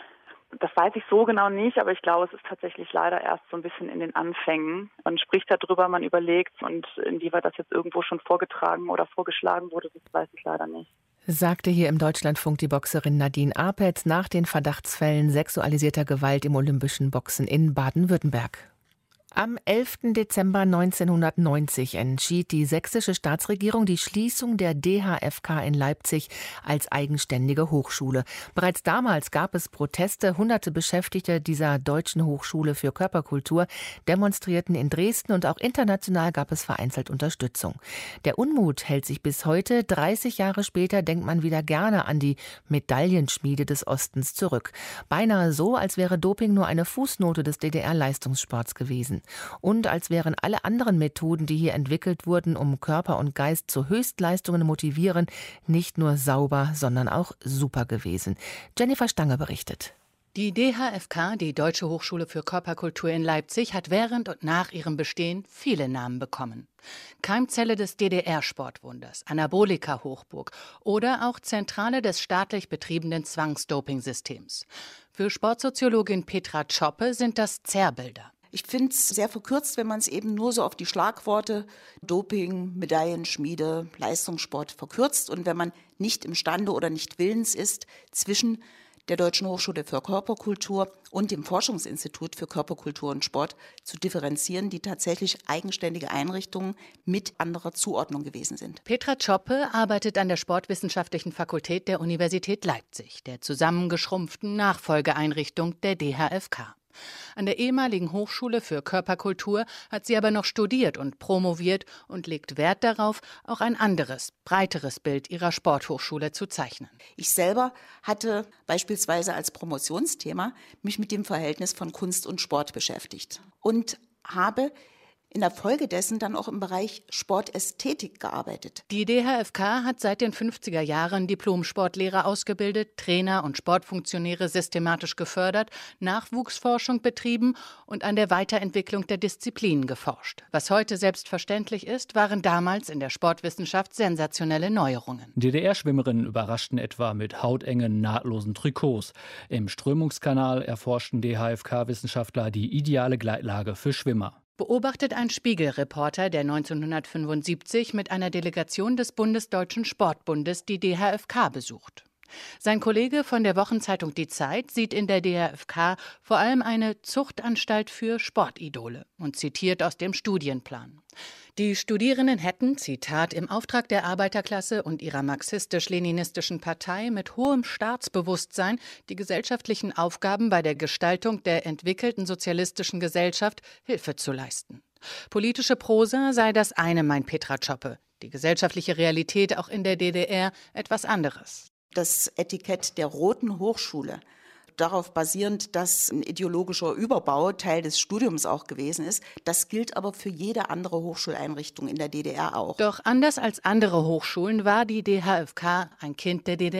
Das weiß ich so genau nicht, aber ich glaube, es ist tatsächlich leider erst so ein bisschen in den Anfängen. Man spricht darüber, man überlegt und inwieweit das jetzt irgendwo schon vorgetragen oder vorgeschlagen wurde, das weiß ich leider nicht. Sagte hier im Deutschlandfunk die Boxerin Nadine Apetz nach den Verdachtsfällen sexualisierter Gewalt im olympischen Boxen in Baden-Württemberg. Am elften Dezember neunzehnhundertneunzig entschied die sächsische Staatsregierung die Schließung der D H F K in Leipzig als eigenständige Hochschule. Bereits damals gab es Proteste. Hunderte Beschäftigte dieser deutschen Hochschule für Körperkultur demonstrierten in Dresden und auch international gab es vereinzelt Unterstützung. Der Unmut hält sich bis heute. dreißig Jahre später denkt man wieder gerne an die Medaillenschmiede des Ostens zurück. Beinahe so, als wäre Doping nur eine Fußnote des D D R-Leistungssports gewesen. Und als wären alle anderen Methoden, die hier entwickelt wurden, um Körper und Geist zu Höchstleistungen motivieren, nicht nur sauber, sondern auch super gewesen. Jennifer Stange berichtet. Die D H F K, die Deutsche Hochschule für Körperkultur in Leipzig, hat während und nach ihrem Bestehen viele Namen bekommen. Keimzelle des D D R-Sportwunders, Anabolika-Hochburg oder auch Zentrale des staatlich betriebenen Zwangsdoping-Systems. Für Sportsoziologin Petra Tschoppe sind das Zerrbilder. Ich finde es sehr verkürzt, wenn man es eben nur so auf die Schlagworte Doping, Medaillenschmiede, Leistungssport verkürzt und wenn man nicht imstande oder nicht willens ist, zwischen der Deutschen Hochschule für Körperkultur und dem Forschungsinstitut für Körperkultur und Sport zu differenzieren, die tatsächlich eigenständige Einrichtungen mit anderer Zuordnung gewesen sind. Petra Tschoppe arbeitet an der Sportwissenschaftlichen Fakultät der Universität Leipzig, der zusammengeschrumpften Nachfolgeeinrichtung der D H F K. An der ehemaligen Hochschule für Körperkultur hat sie aber noch studiert und promoviert und legt Wert darauf, auch ein anderes, breiteres Bild ihrer Sporthochschule zu zeichnen. Ich selber hatte beispielsweise als Promotionsthema mich mit dem Verhältnis von Kunst und Sport beschäftigt und habe in der Folge dessen dann auch im Bereich Sportästhetik gearbeitet. Die D H F K hat seit den fünfziger Jahren Diplom-Sportlehrer ausgebildet, Trainer und Sportfunktionäre systematisch gefördert, Nachwuchsforschung betrieben und an der Weiterentwicklung der Disziplinen geforscht. Was heute selbstverständlich ist, waren damals in der Sportwissenschaft sensationelle Neuerungen. D D R-Schwimmerinnen überraschten etwa mit hautengen, nahtlosen Trikots. Im Strömungskanal erforschten D H F K-Wissenschaftler die ideale Gleitlage für Schwimmer. Beobachtet ein Spiegel-Reporter, der neunzehnhundertfünfundsiebzig mit einer Delegation des Bundesdeutschen Sportbundes die D H F K besucht. Sein Kollege von der Wochenzeitung Die Zeit sieht in der D H F K vor allem eine Zuchtanstalt für Sportidole und zitiert aus dem Studienplan. Die Studierenden hätten, Zitat, im Auftrag der Arbeiterklasse und ihrer marxistisch-leninistischen Partei mit hohem Staatsbewusstsein die gesellschaftlichen Aufgaben bei der Gestaltung der entwickelten sozialistischen Gesellschaft Hilfe zu leisten. Politische Prosa sei das eine, meint Petra Tschoppe. Die gesellschaftliche Realität auch in der D D R etwas anderes. Das Etikett der Roten Hochschule, darauf basierend, dass ein ideologischer Überbau Teil des Studiums auch gewesen ist. Das gilt aber für jede andere Hochschuleinrichtung in der D D R auch. Doch anders als andere Hochschulen war die D H F K ein Kind der D D R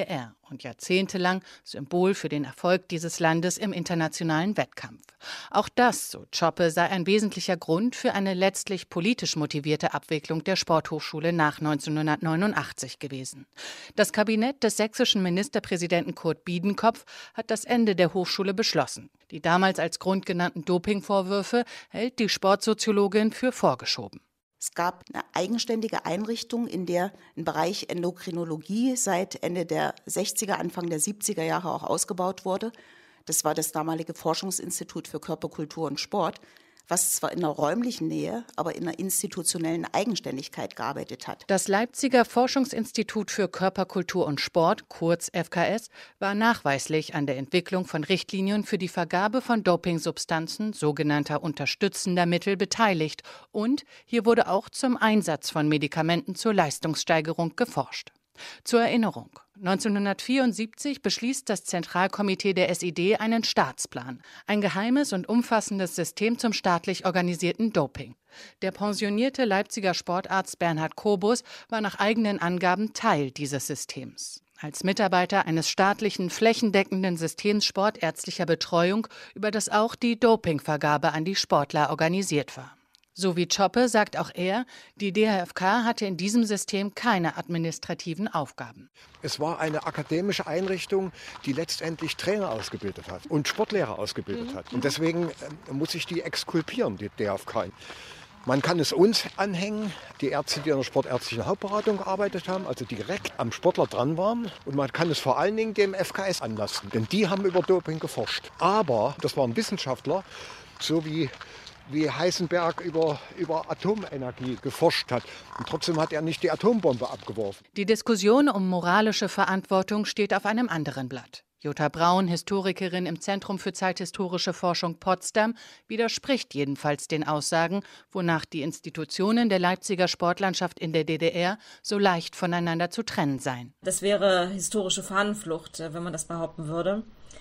und jahrzehntelang Symbol für den Erfolg dieses Landes im internationalen Wettkampf. Auch das, so Zschöpe, sei ein wesentlicher Grund für eine letztlich politisch motivierte Abwicklung der Sporthochschule nach neunzehnhundertneunundachtzig gewesen. Das Kabinett des sächsischen Ministerpräsidenten Kurt Biedenkopf hat das Ende der Hochschule beschlossen. Die damals als Grund genannten Dopingvorwürfe hält die Sportsoziologin für vorgeschoben. Es gab eine eigenständige Einrichtung, in der ein Bereich Endokrinologie seit Ende der sechziger, Anfang der siebziger Jahre auch ausgebaut wurde. Das war das damalige Forschungsinstitut für Körperkultur und Sport, was zwar in einer räumlichen Nähe, aber in einer institutionellen Eigenständigkeit gearbeitet hat. Das Leipziger Forschungsinstitut für Körperkultur und Sport, kurz F K S, war nachweislich an der Entwicklung von Richtlinien für die Vergabe von Dopingsubstanzen, sogenannter unterstützender Mittel, beteiligt. Und hier wurde auch zum Einsatz von Medikamenten zur Leistungssteigerung geforscht. Zur Erinnerung: neunzehnhundertvierundsiebzig beschließt das Zentralkomitee der S I D einen Staatsplan, ein geheimes und umfassendes System zum staatlich organisierten Doping. Der pensionierte Leipziger Sportarzt Bernhard Kobus war nach eigenen Angaben Teil dieses Systems. Als Mitarbeiter eines staatlichen flächendeckenden Systems sportärztlicher Betreuung, über das auch die Dopingvergabe an die Sportler organisiert war. So wie Zschöpe sagt auch er, die D H F K hatte in diesem System keine administrativen Aufgaben. Es war eine akademische Einrichtung, die letztendlich Trainer ausgebildet hat und Sportlehrer ausgebildet mhm. hat. Und deswegen äh, muss ich die exkulpieren, die D H F K. Man kann es uns anhängen, die Ärzte, die in der sportärztlichen Hauptberatung gearbeitet haben, also direkt am Sportler dran waren. Und man kann es vor allen Dingen dem F K S anlasten, denn die haben über Doping geforscht. Aber das waren Wissenschaftler, so wie wie Heisenberg über, über Atomenergie geforscht hat. Und trotzdem hat er nicht die Atombombe abgeworfen. Die Diskussion um moralische Verantwortung steht auf einem anderen Blatt. Jutta Braun, Historikerin im Zentrum für zeithistorische Forschung Potsdam, widerspricht jedenfalls den Aussagen, wonach die Institutionen der Leipziger Sportlandschaft in der D D R so leicht voneinander zu trennen seien. Das wäre historische Fahnenflucht, wenn man das behaupten würde.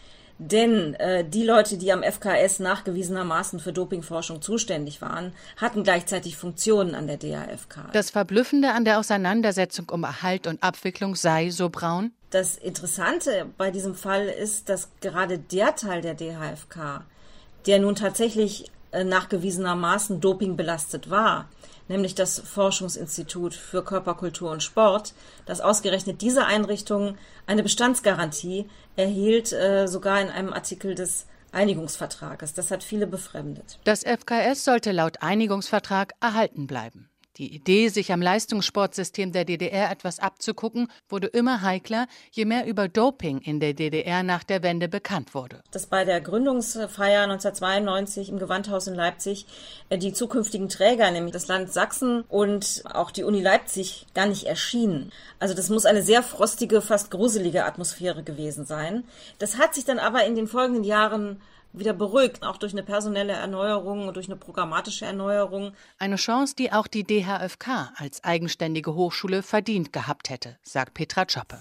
Denn äh, die Leute, die am F K S nachgewiesenermaßen für Dopingforschung zuständig waren, hatten gleichzeitig Funktionen an der D H F K. Das Verblüffende an der Auseinandersetzung um Erhalt und Abwicklung sei, so Braun: Das Interessante bei diesem Fall ist, dass gerade der Teil der D H F K, der nun tatsächlich äh, nachgewiesenermaßen dopingbelastet war, nämlich das Forschungsinstitut für Körperkultur und Sport, dass ausgerechnet diese Einrichtung eine Bestandsgarantie erhielt, äh, sogar in einem Artikel des Einigungsvertrages. Das hat viele befremdet. Das F K S sollte laut Einigungsvertrag erhalten bleiben. Die Idee, sich am Leistungssportsystem der D D R etwas abzugucken, wurde immer heikler, je mehr über Doping in der D D R nach der Wende bekannt wurde. Dass bei der Gründungsfeier neunzehnhundertzweiundneunzig im Gewandhaus in Leipzig die zukünftigen Träger, nämlich das Land Sachsen und auch die Uni Leipzig, gar nicht erschienen. Also das muss eine sehr frostige, fast gruselige Atmosphäre gewesen sein. Das hat sich dann aber in den folgenden Jahren wieder beruhigt, auch durch eine personelle Erneuerung und durch eine programmatische Erneuerung. Eine Chance, die auch die D H F K als eigenständige Hochschule verdient gehabt hätte, sagt Petra Zschöpe.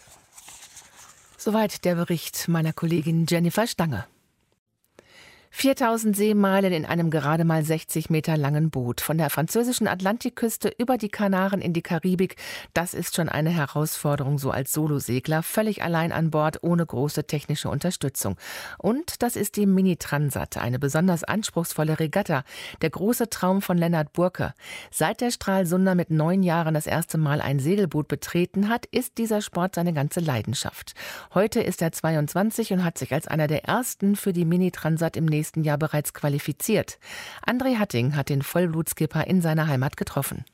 Soweit der Bericht meiner Kollegin Jennifer Stange. viertausend Seemeilen in einem gerade mal sechzig Meter langen Boot. Von der französischen Atlantikküste über die Kanaren in die Karibik. Das ist schon eine Herausforderung, so als Solosegler. Völlig allein an Bord, ohne große technische Unterstützung. Und das ist die Mini-Transat, eine besonders anspruchsvolle Regatta. Der große Traum von Lennart Burke. Seit der Stralsunder mit neun Jahren das erste Mal ein Segelboot betreten hat, ist dieser Sport seine ganze Leidenschaft. Heute ist er zweiundzwanzig und hat sich als einer der ersten für die Mini-Transat im nächsten Jahr bereits qualifiziert. André Hatting hat den Vollblutskipper in seiner Heimat getroffen.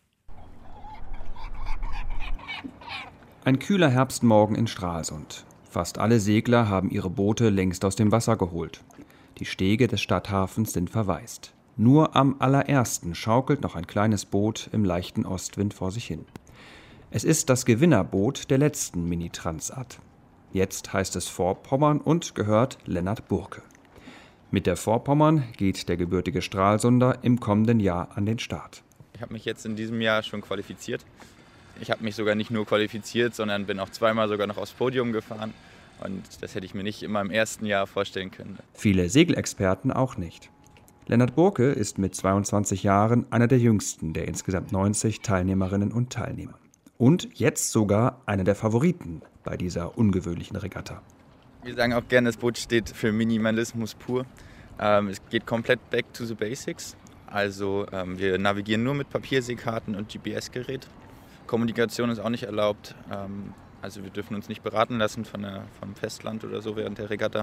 Ein kühler Herbstmorgen in Stralsund. Fast alle Segler haben ihre Boote längst aus dem Wasser geholt. Die Stege des Stadthafens sind verwaist. Nur am allerersten schaukelt noch ein kleines Boot im leichten Ostwind vor sich hin. Es ist das Gewinnerboot der letzten Mini-Transat. Jetzt heißt es Vorpommern und gehört Lennart Burke. Mit der Vorpommern geht der gebürtige Stralsunder im kommenden Jahr an den Start. Ich habe mich jetzt in diesem Jahr schon qualifiziert. Ich habe mich sogar nicht nur qualifiziert, sondern bin auch zweimal sogar noch aufs Podium gefahren. Und das hätte ich mir nicht in meinem ersten Jahr vorstellen können. Viele Segelexperten auch nicht. Lennart Burke ist mit zweiundzwanzig Jahren einer der jüngsten der insgesamt neunzig Teilnehmerinnen und Teilnehmer. und jetzt sogar einer der Favoriten bei dieser ungewöhnlichen Regatta. Wir sagen auch gerne, das Boot steht für Minimalismus pur. Ähm, es geht komplett back to the basics. Also ähm, wir navigieren nur mit Papierseekarten und G P S-Gerät. Kommunikation ist auch nicht erlaubt. Ähm, also wir dürfen uns nicht beraten lassen von der, vom Festland oder so während der Regatta.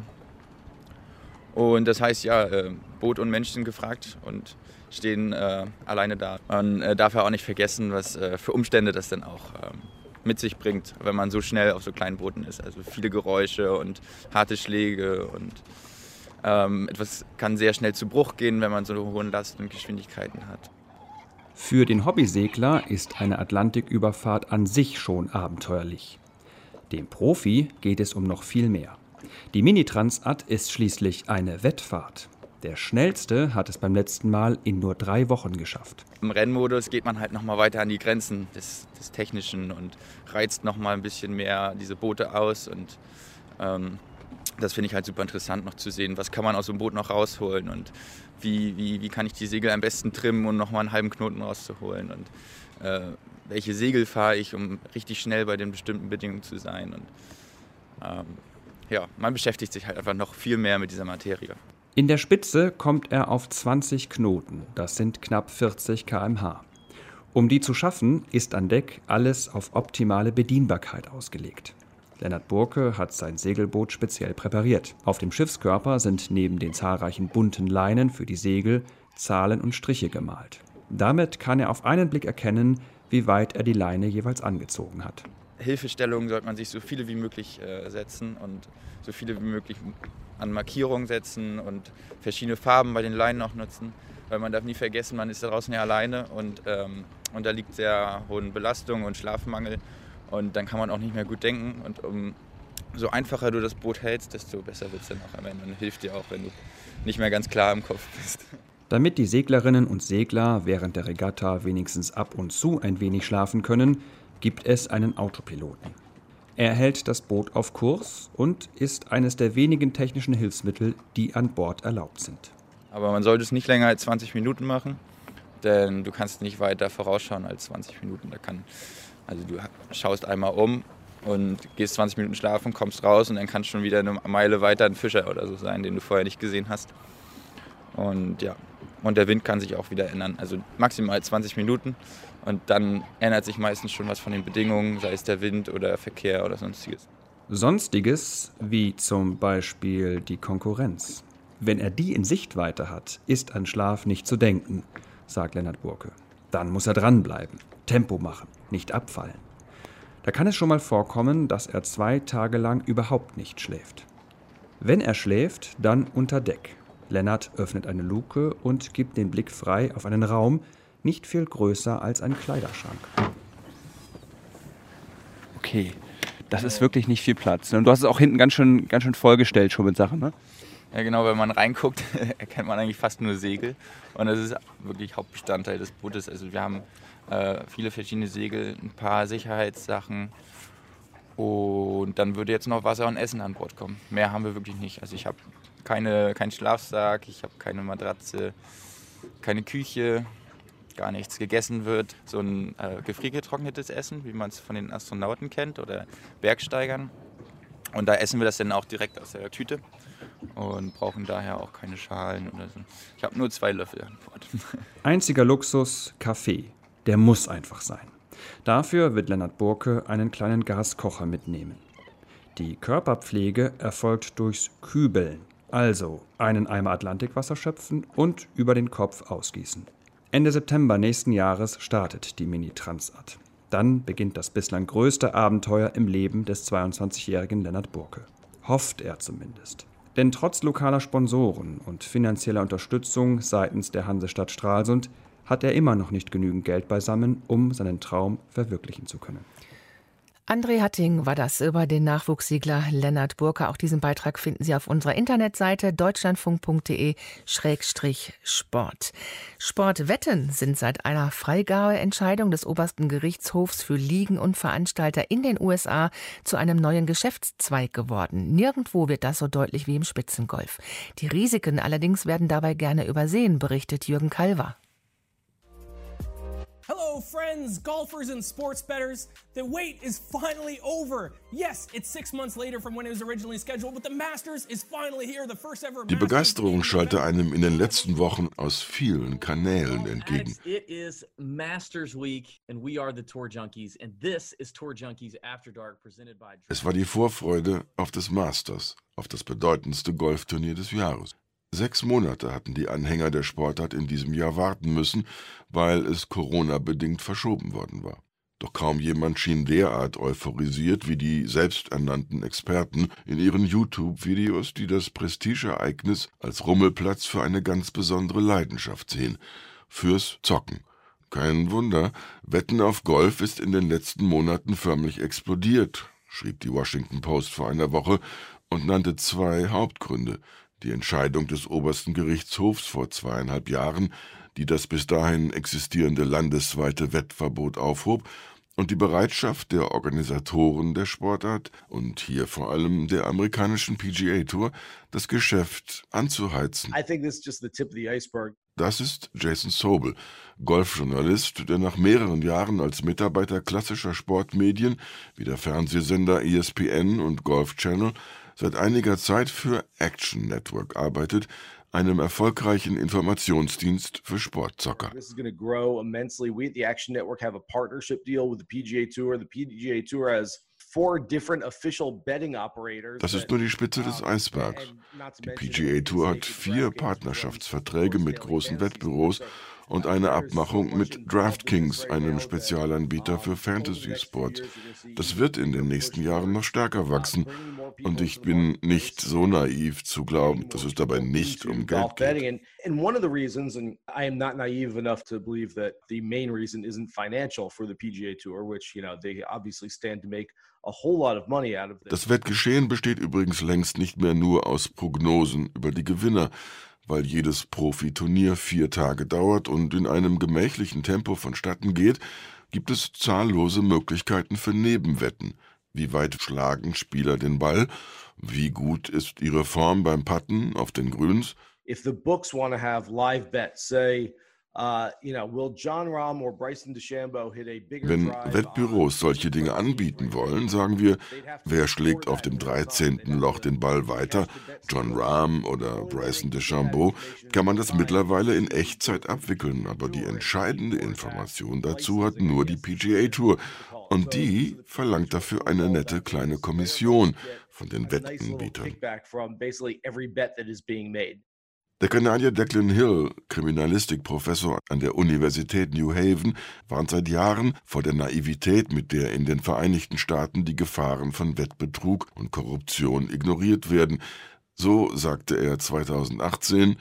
Und das heißt ja, äh, Boot und Mensch sind gefragt und stehen äh, alleine da. Man äh, darf ja auch nicht vergessen, was äh, für Umstände das dann auch äh, mit sich bringt, wenn man so schnell auf so kleinen Booten ist. Also viele Geräusche und harte Schläge und ähm, etwas kann sehr schnell zu Bruch gehen, wenn man so hohe Last und Geschwindigkeiten hat. Für den Hobbysegler ist eine Atlantiküberfahrt an sich schon abenteuerlich. Dem Profi geht es um noch viel mehr. Die Mini-Transat ist schließlich eine Wettfahrt. Der Schnellste hat es beim letzten Mal in nur drei Wochen geschafft. Im Rennmodus geht man halt noch mal weiter an die Grenzen des, des Technischen und reizt noch mal ein bisschen mehr diese Boote aus. Und ähm, das finde ich halt super interessant noch zu sehen. Was kann man aus so einem Boot noch rausholen und wie, wie, wie kann ich die Segel am besten trimmen, um noch mal einen halben Knoten rauszuholen. Und äh, welche Segel fahre ich, um richtig schnell bei den bestimmten Bedingungen zu sein. Und ähm, ja, man beschäftigt sich halt einfach noch viel mehr mit dieser Materie. In der Spitze kommt er auf zwanzig Knoten, das sind knapp vierzig Kilometer pro Stunde. Um die zu schaffen, ist an Deck alles auf optimale Bedienbarkeit ausgelegt. Lennart Burke hat sein Segelboot speziell präpariert. Auf dem Schiffskörper sind neben den zahlreichen bunten Leinen für die Segel Zahlen und Striche gemalt. Damit kann er auf einen Blick erkennen, wie weit er die Leine jeweils angezogen hat. Hilfestellungen sollte man sich so viele wie möglich äh, setzen und so viele wie möglich an Markierungen setzen und verschiedene Farben bei den Leinen auch nutzen, weil man darf nie vergessen, man ist da draußen ja alleine und ähm, unterliegt sehr hohen Belastungen und Schlafmangel und dann kann man auch nicht mehr gut denken und um so einfacher du das Boot hältst, desto besser wird es dann auch am Ende und hilft dir auch, wenn du nicht mehr ganz klar im Kopf bist. Damit die Seglerinnen und Segler während der Regatta wenigstens ab und zu ein wenig schlafen können, gibt es einen Autopiloten. Er hält das Boot auf Kurs und ist eines der wenigen technischen Hilfsmittel, die an Bord erlaubt sind. Aber man sollte es nicht länger als zwanzig Minuten machen, denn du kannst nicht weiter vorausschauen als zwanzig Minuten. Da kann, also du schaust einmal um und gehst zwanzig Minuten schlafen, kommst raus und dann kann es schon wieder eine Meile weiter ein Fischer oder so sein, den du vorher nicht gesehen hast. Und ja, und der Wind kann sich auch wieder ändern, also maximal zwanzig Minuten. Und dann ändert sich meistens schon was von den Bedingungen, sei es der Wind oder Verkehr oder sonstiges. Sonstiges, wie zum Beispiel die Konkurrenz. Wenn er die in Sichtweite hat, ist an Schlaf nicht zu denken, sagt Lennart Burke. Dann muss er dranbleiben, Tempo machen, nicht abfallen. Da kann es schon mal vorkommen, dass er zwei Tage lang überhaupt nicht schläft. Wenn er schläft, dann unter Deck. Lennart öffnet eine Luke und gibt den Blick frei auf einen Raum, nicht viel größer als ein Kleiderschrank. Okay, das ist wirklich nicht viel Platz. Und du hast es auch hinten ganz schön, ganz schön vollgestellt schon mit Sachen, ne? Ja genau, wenn man reinguckt, erkennt man eigentlich fast nur Segel. Und das ist wirklich Hauptbestandteil des Bootes. Also wir haben äh, viele verschiedene Segel, ein paar Sicherheitssachen. Und dann würde jetzt noch Wasser und Essen an Bord kommen. Mehr haben wir wirklich nicht. Also ich habe keine, keinen Schlafsack, ich habe keine Matratze, keine Küche. Gar nichts gegessen wird. So ein äh, gefriergetrocknetes Essen, wie man es von den Astronauten kennt oder Bergsteigern. Und da essen wir das dann auch direkt aus der Tüte und brauchen daher auch keine Schalen oder so. Ich habe nur zwei Löffel an Bord. Einziger Luxus, Kaffee. Der muss einfach sein. Dafür wird Lennart Burke einen kleinen Gaskocher mitnehmen. Die Körperpflege erfolgt durchs Kübeln, also einen Eimer Atlantikwasser schöpfen und über den Kopf ausgießen. Ende September nächsten Jahres startet die Mini-Transat. Dann beginnt das bislang größte Abenteuer im Leben des zweiundzwanzigjährigen Lennart Burke. Hofft er zumindest. Denn trotz lokaler Sponsoren und finanzieller Unterstützung seitens der Hansestadt Stralsund hat er immer noch nicht genügend Geld beisammen, um seinen Traum verwirklichen zu können. André Hatting war das über den Nachwuchssegler Lennart Burke. Auch diesen Beitrag finden Sie auf unserer Internetseite deutschlandfunk punkt de Schrägstrich Sport. Sportwetten sind seit einer Freigabeentscheidung des obersten Gerichtshofs für Ligen und Veranstalter in den U S A zu einem neuen Geschäftszweig geworden. Nirgendwo wird das so deutlich wie im Spitzengolf. Die Risiken allerdings werden dabei gerne übersehen, berichtet Jürgen Kalver. Hello. So friends, golfers and sports bettors, the wait is finally over. Yes, it's six months later from when it was originally scheduled, but the Masters is finally here, the first ever. Die Begeisterung schallte einem in den letzten Wochen aus vielen Kanälen entgegen. It is Masters Week and we are the Tour Junkies and this is Tour Junkies After Dark presented by. Es war die Vorfreude auf das Masters, auf das bedeutendste Golfturnier des Jahres. Sechs Monate hatten die Anhänger der Sportart in diesem Jahr warten müssen, weil es Corona-bedingt verschoben worden war. Doch kaum jemand schien derart euphorisiert wie die selbsternannten Experten in ihren YouTube-Videos, die das Prestigeereignis als Rummelplatz für eine ganz besondere Leidenschaft sehen: fürs Zocken. Kein Wunder, Wetten auf Golf ist in den letzten Monaten förmlich explodiert, schrieb die Washington Post vor einer Woche und nannte zwei Hauptgründe: die Entscheidung des obersten Gerichtshofs vor zweieinhalb Jahren, die das bis dahin existierende landesweite Wettverbot aufhob, und die Bereitschaft der Organisatoren der Sportart und hier vor allem der amerikanischen P G A Tour, das Geschäft anzuheizen. I think this is just the tip of the iceberg. Das ist Jason Sobel, Golfjournalist, der nach mehreren Jahren als Mitarbeiter klassischer Sportmedien wie der Fernsehsender E S P N und Golf Channel seit einiger Zeit für Action Network arbeitet, einem erfolgreichen Informationsdienst für Sportzocker. This is going to grow immensely. We at the Action Network have a partnership deal with the P G A Tour. The P G A Tour has four different official betting operators. Das ist nur die Spitze des Eisbergs. Die P G A Tour hat vier Partnerschaftsverträge mit großen Wettbüros und eine Abmachung mit DraftKings, einem Spezialanbieter für Fantasy-Sport. Das wird in den nächsten Jahren noch stärker wachsen. Und ich bin nicht so naiv zu glauben, dass es dabei nicht um Geld geht. And one of the reasons, and I am not naive enough to believe that the main reason isn't financial for the P G A Tour, which, you know, they obviously stand to make a whole lot of money out of this. Das Wettgeschehen besteht übrigens längst nicht mehr nur aus Prognosen über die Gewinner, weil jedes Profiturnier vier Tage dauert und in einem gemächlichen Tempo vonstatten geht, gibt es zahllose Möglichkeiten für Nebenwetten. Wie weit schlagen Spieler den Ball? Wie gut ist ihre Form beim Putten auf den Grüns? If the books want to have live bets, say, uh, you know, will Jon Rahm or Bryson DeChambeau hit a bigger Wenn drive? Wettbüros solche Dinge anbieten wollen, sagen wir, wer schlägt auf dem dreizehnten Loch den Ball weiter, Jon Rahm oder Bryson DeChambeau, kann man das mittlerweile in Echtzeit abwickeln, aber die entscheidende Information dazu hat nur die P G A Tour. Und die verlangt dafür eine nette kleine Kommission von den Wettanbietern. Der Kanadier Declan Hill, Kriminalistikprofessor an der Universität New Haven, warnt seit Jahren vor der Naivität, mit der in den Vereinigten Staaten die Gefahren von Wettbetrug und Korruption ignoriert werden. So sagte er zweitausendachtzehn,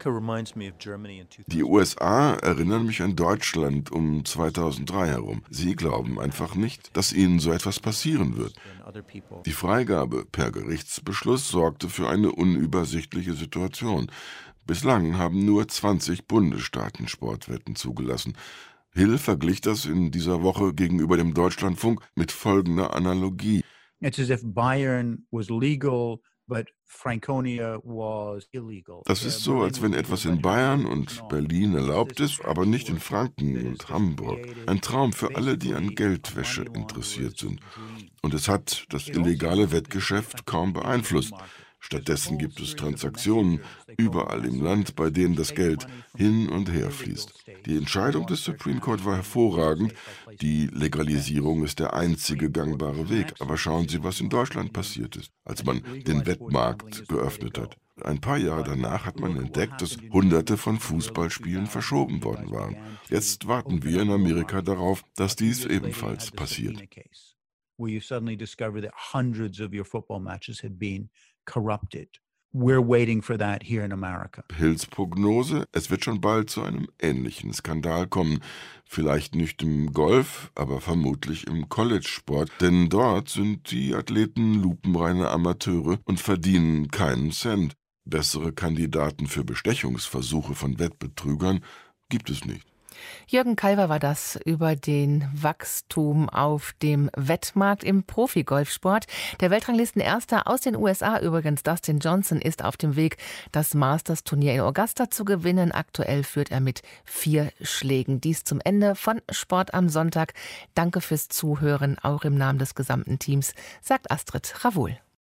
die U S A erinnern mich an Deutschland um zweitausenddrei herum. Sie glauben einfach nicht, dass ihnen so etwas passieren wird. Die Freigabe per Gerichtsbeschluss sorgte für eine unübersichtliche Situation. Bislang haben nur zwanzig Bundesstaaten Sportwetten zugelassen. Hill verglich das in dieser Woche gegenüber dem Deutschlandfunk mit folgender Analogie. It's as if Bayern was legal, but Franconia was illegal. Das ist so, als wenn etwas in Bayern und Berlin erlaubt ist, aber nicht in Franken und Hamburg. Ein Traum für alle, die an Geldwäsche interessiert sind. Und es hat das illegale Wettgeschäft kaum beeinflusst. Stattdessen gibt es Transaktionen überall im Land, bei denen das Geld hin und her fließt. Die Entscheidung des Supreme Court war hervorragend. Die Legalisierung ist der einzige gangbare Weg. Aber schauen Sie, was in Deutschland passiert ist, als man den Wettmarkt geöffnet hat. Ein paar Jahre danach hat man entdeckt, dass Hunderte von Fußballspielen verschoben worden waren. Jetzt warten wir in Amerika darauf, dass dies ebenfalls passiert. Where you suddenly discover that hundreds of your football matches had been corrupted. We're waiting for that here in America. Hills Prognose, es wird schon bald zu einem ähnlichen Skandal kommen. Vielleicht nicht im Golf, aber vermutlich im College-Sport. Denn dort sind die Athleten lupenreine Amateure und verdienen keinen Cent. Bessere Kandidaten für Bestechungsversuche von Wettbetrügern gibt es nicht. Jürgen Kalver war das über den Wachstum auf dem Wettmarkt im Profigolfsport. Der Weltranglistenerster aus den U S A übrigens, Dustin Johnson, ist auf dem Weg, das Masters-Turnier in Augusta zu gewinnen. Aktuell führt er mit vier Schlägen. Dies zum Ende von Sport am Sonntag. Danke fürs Zuhören, auch im Namen des gesamten Teams, sagt Astrid Ravoul.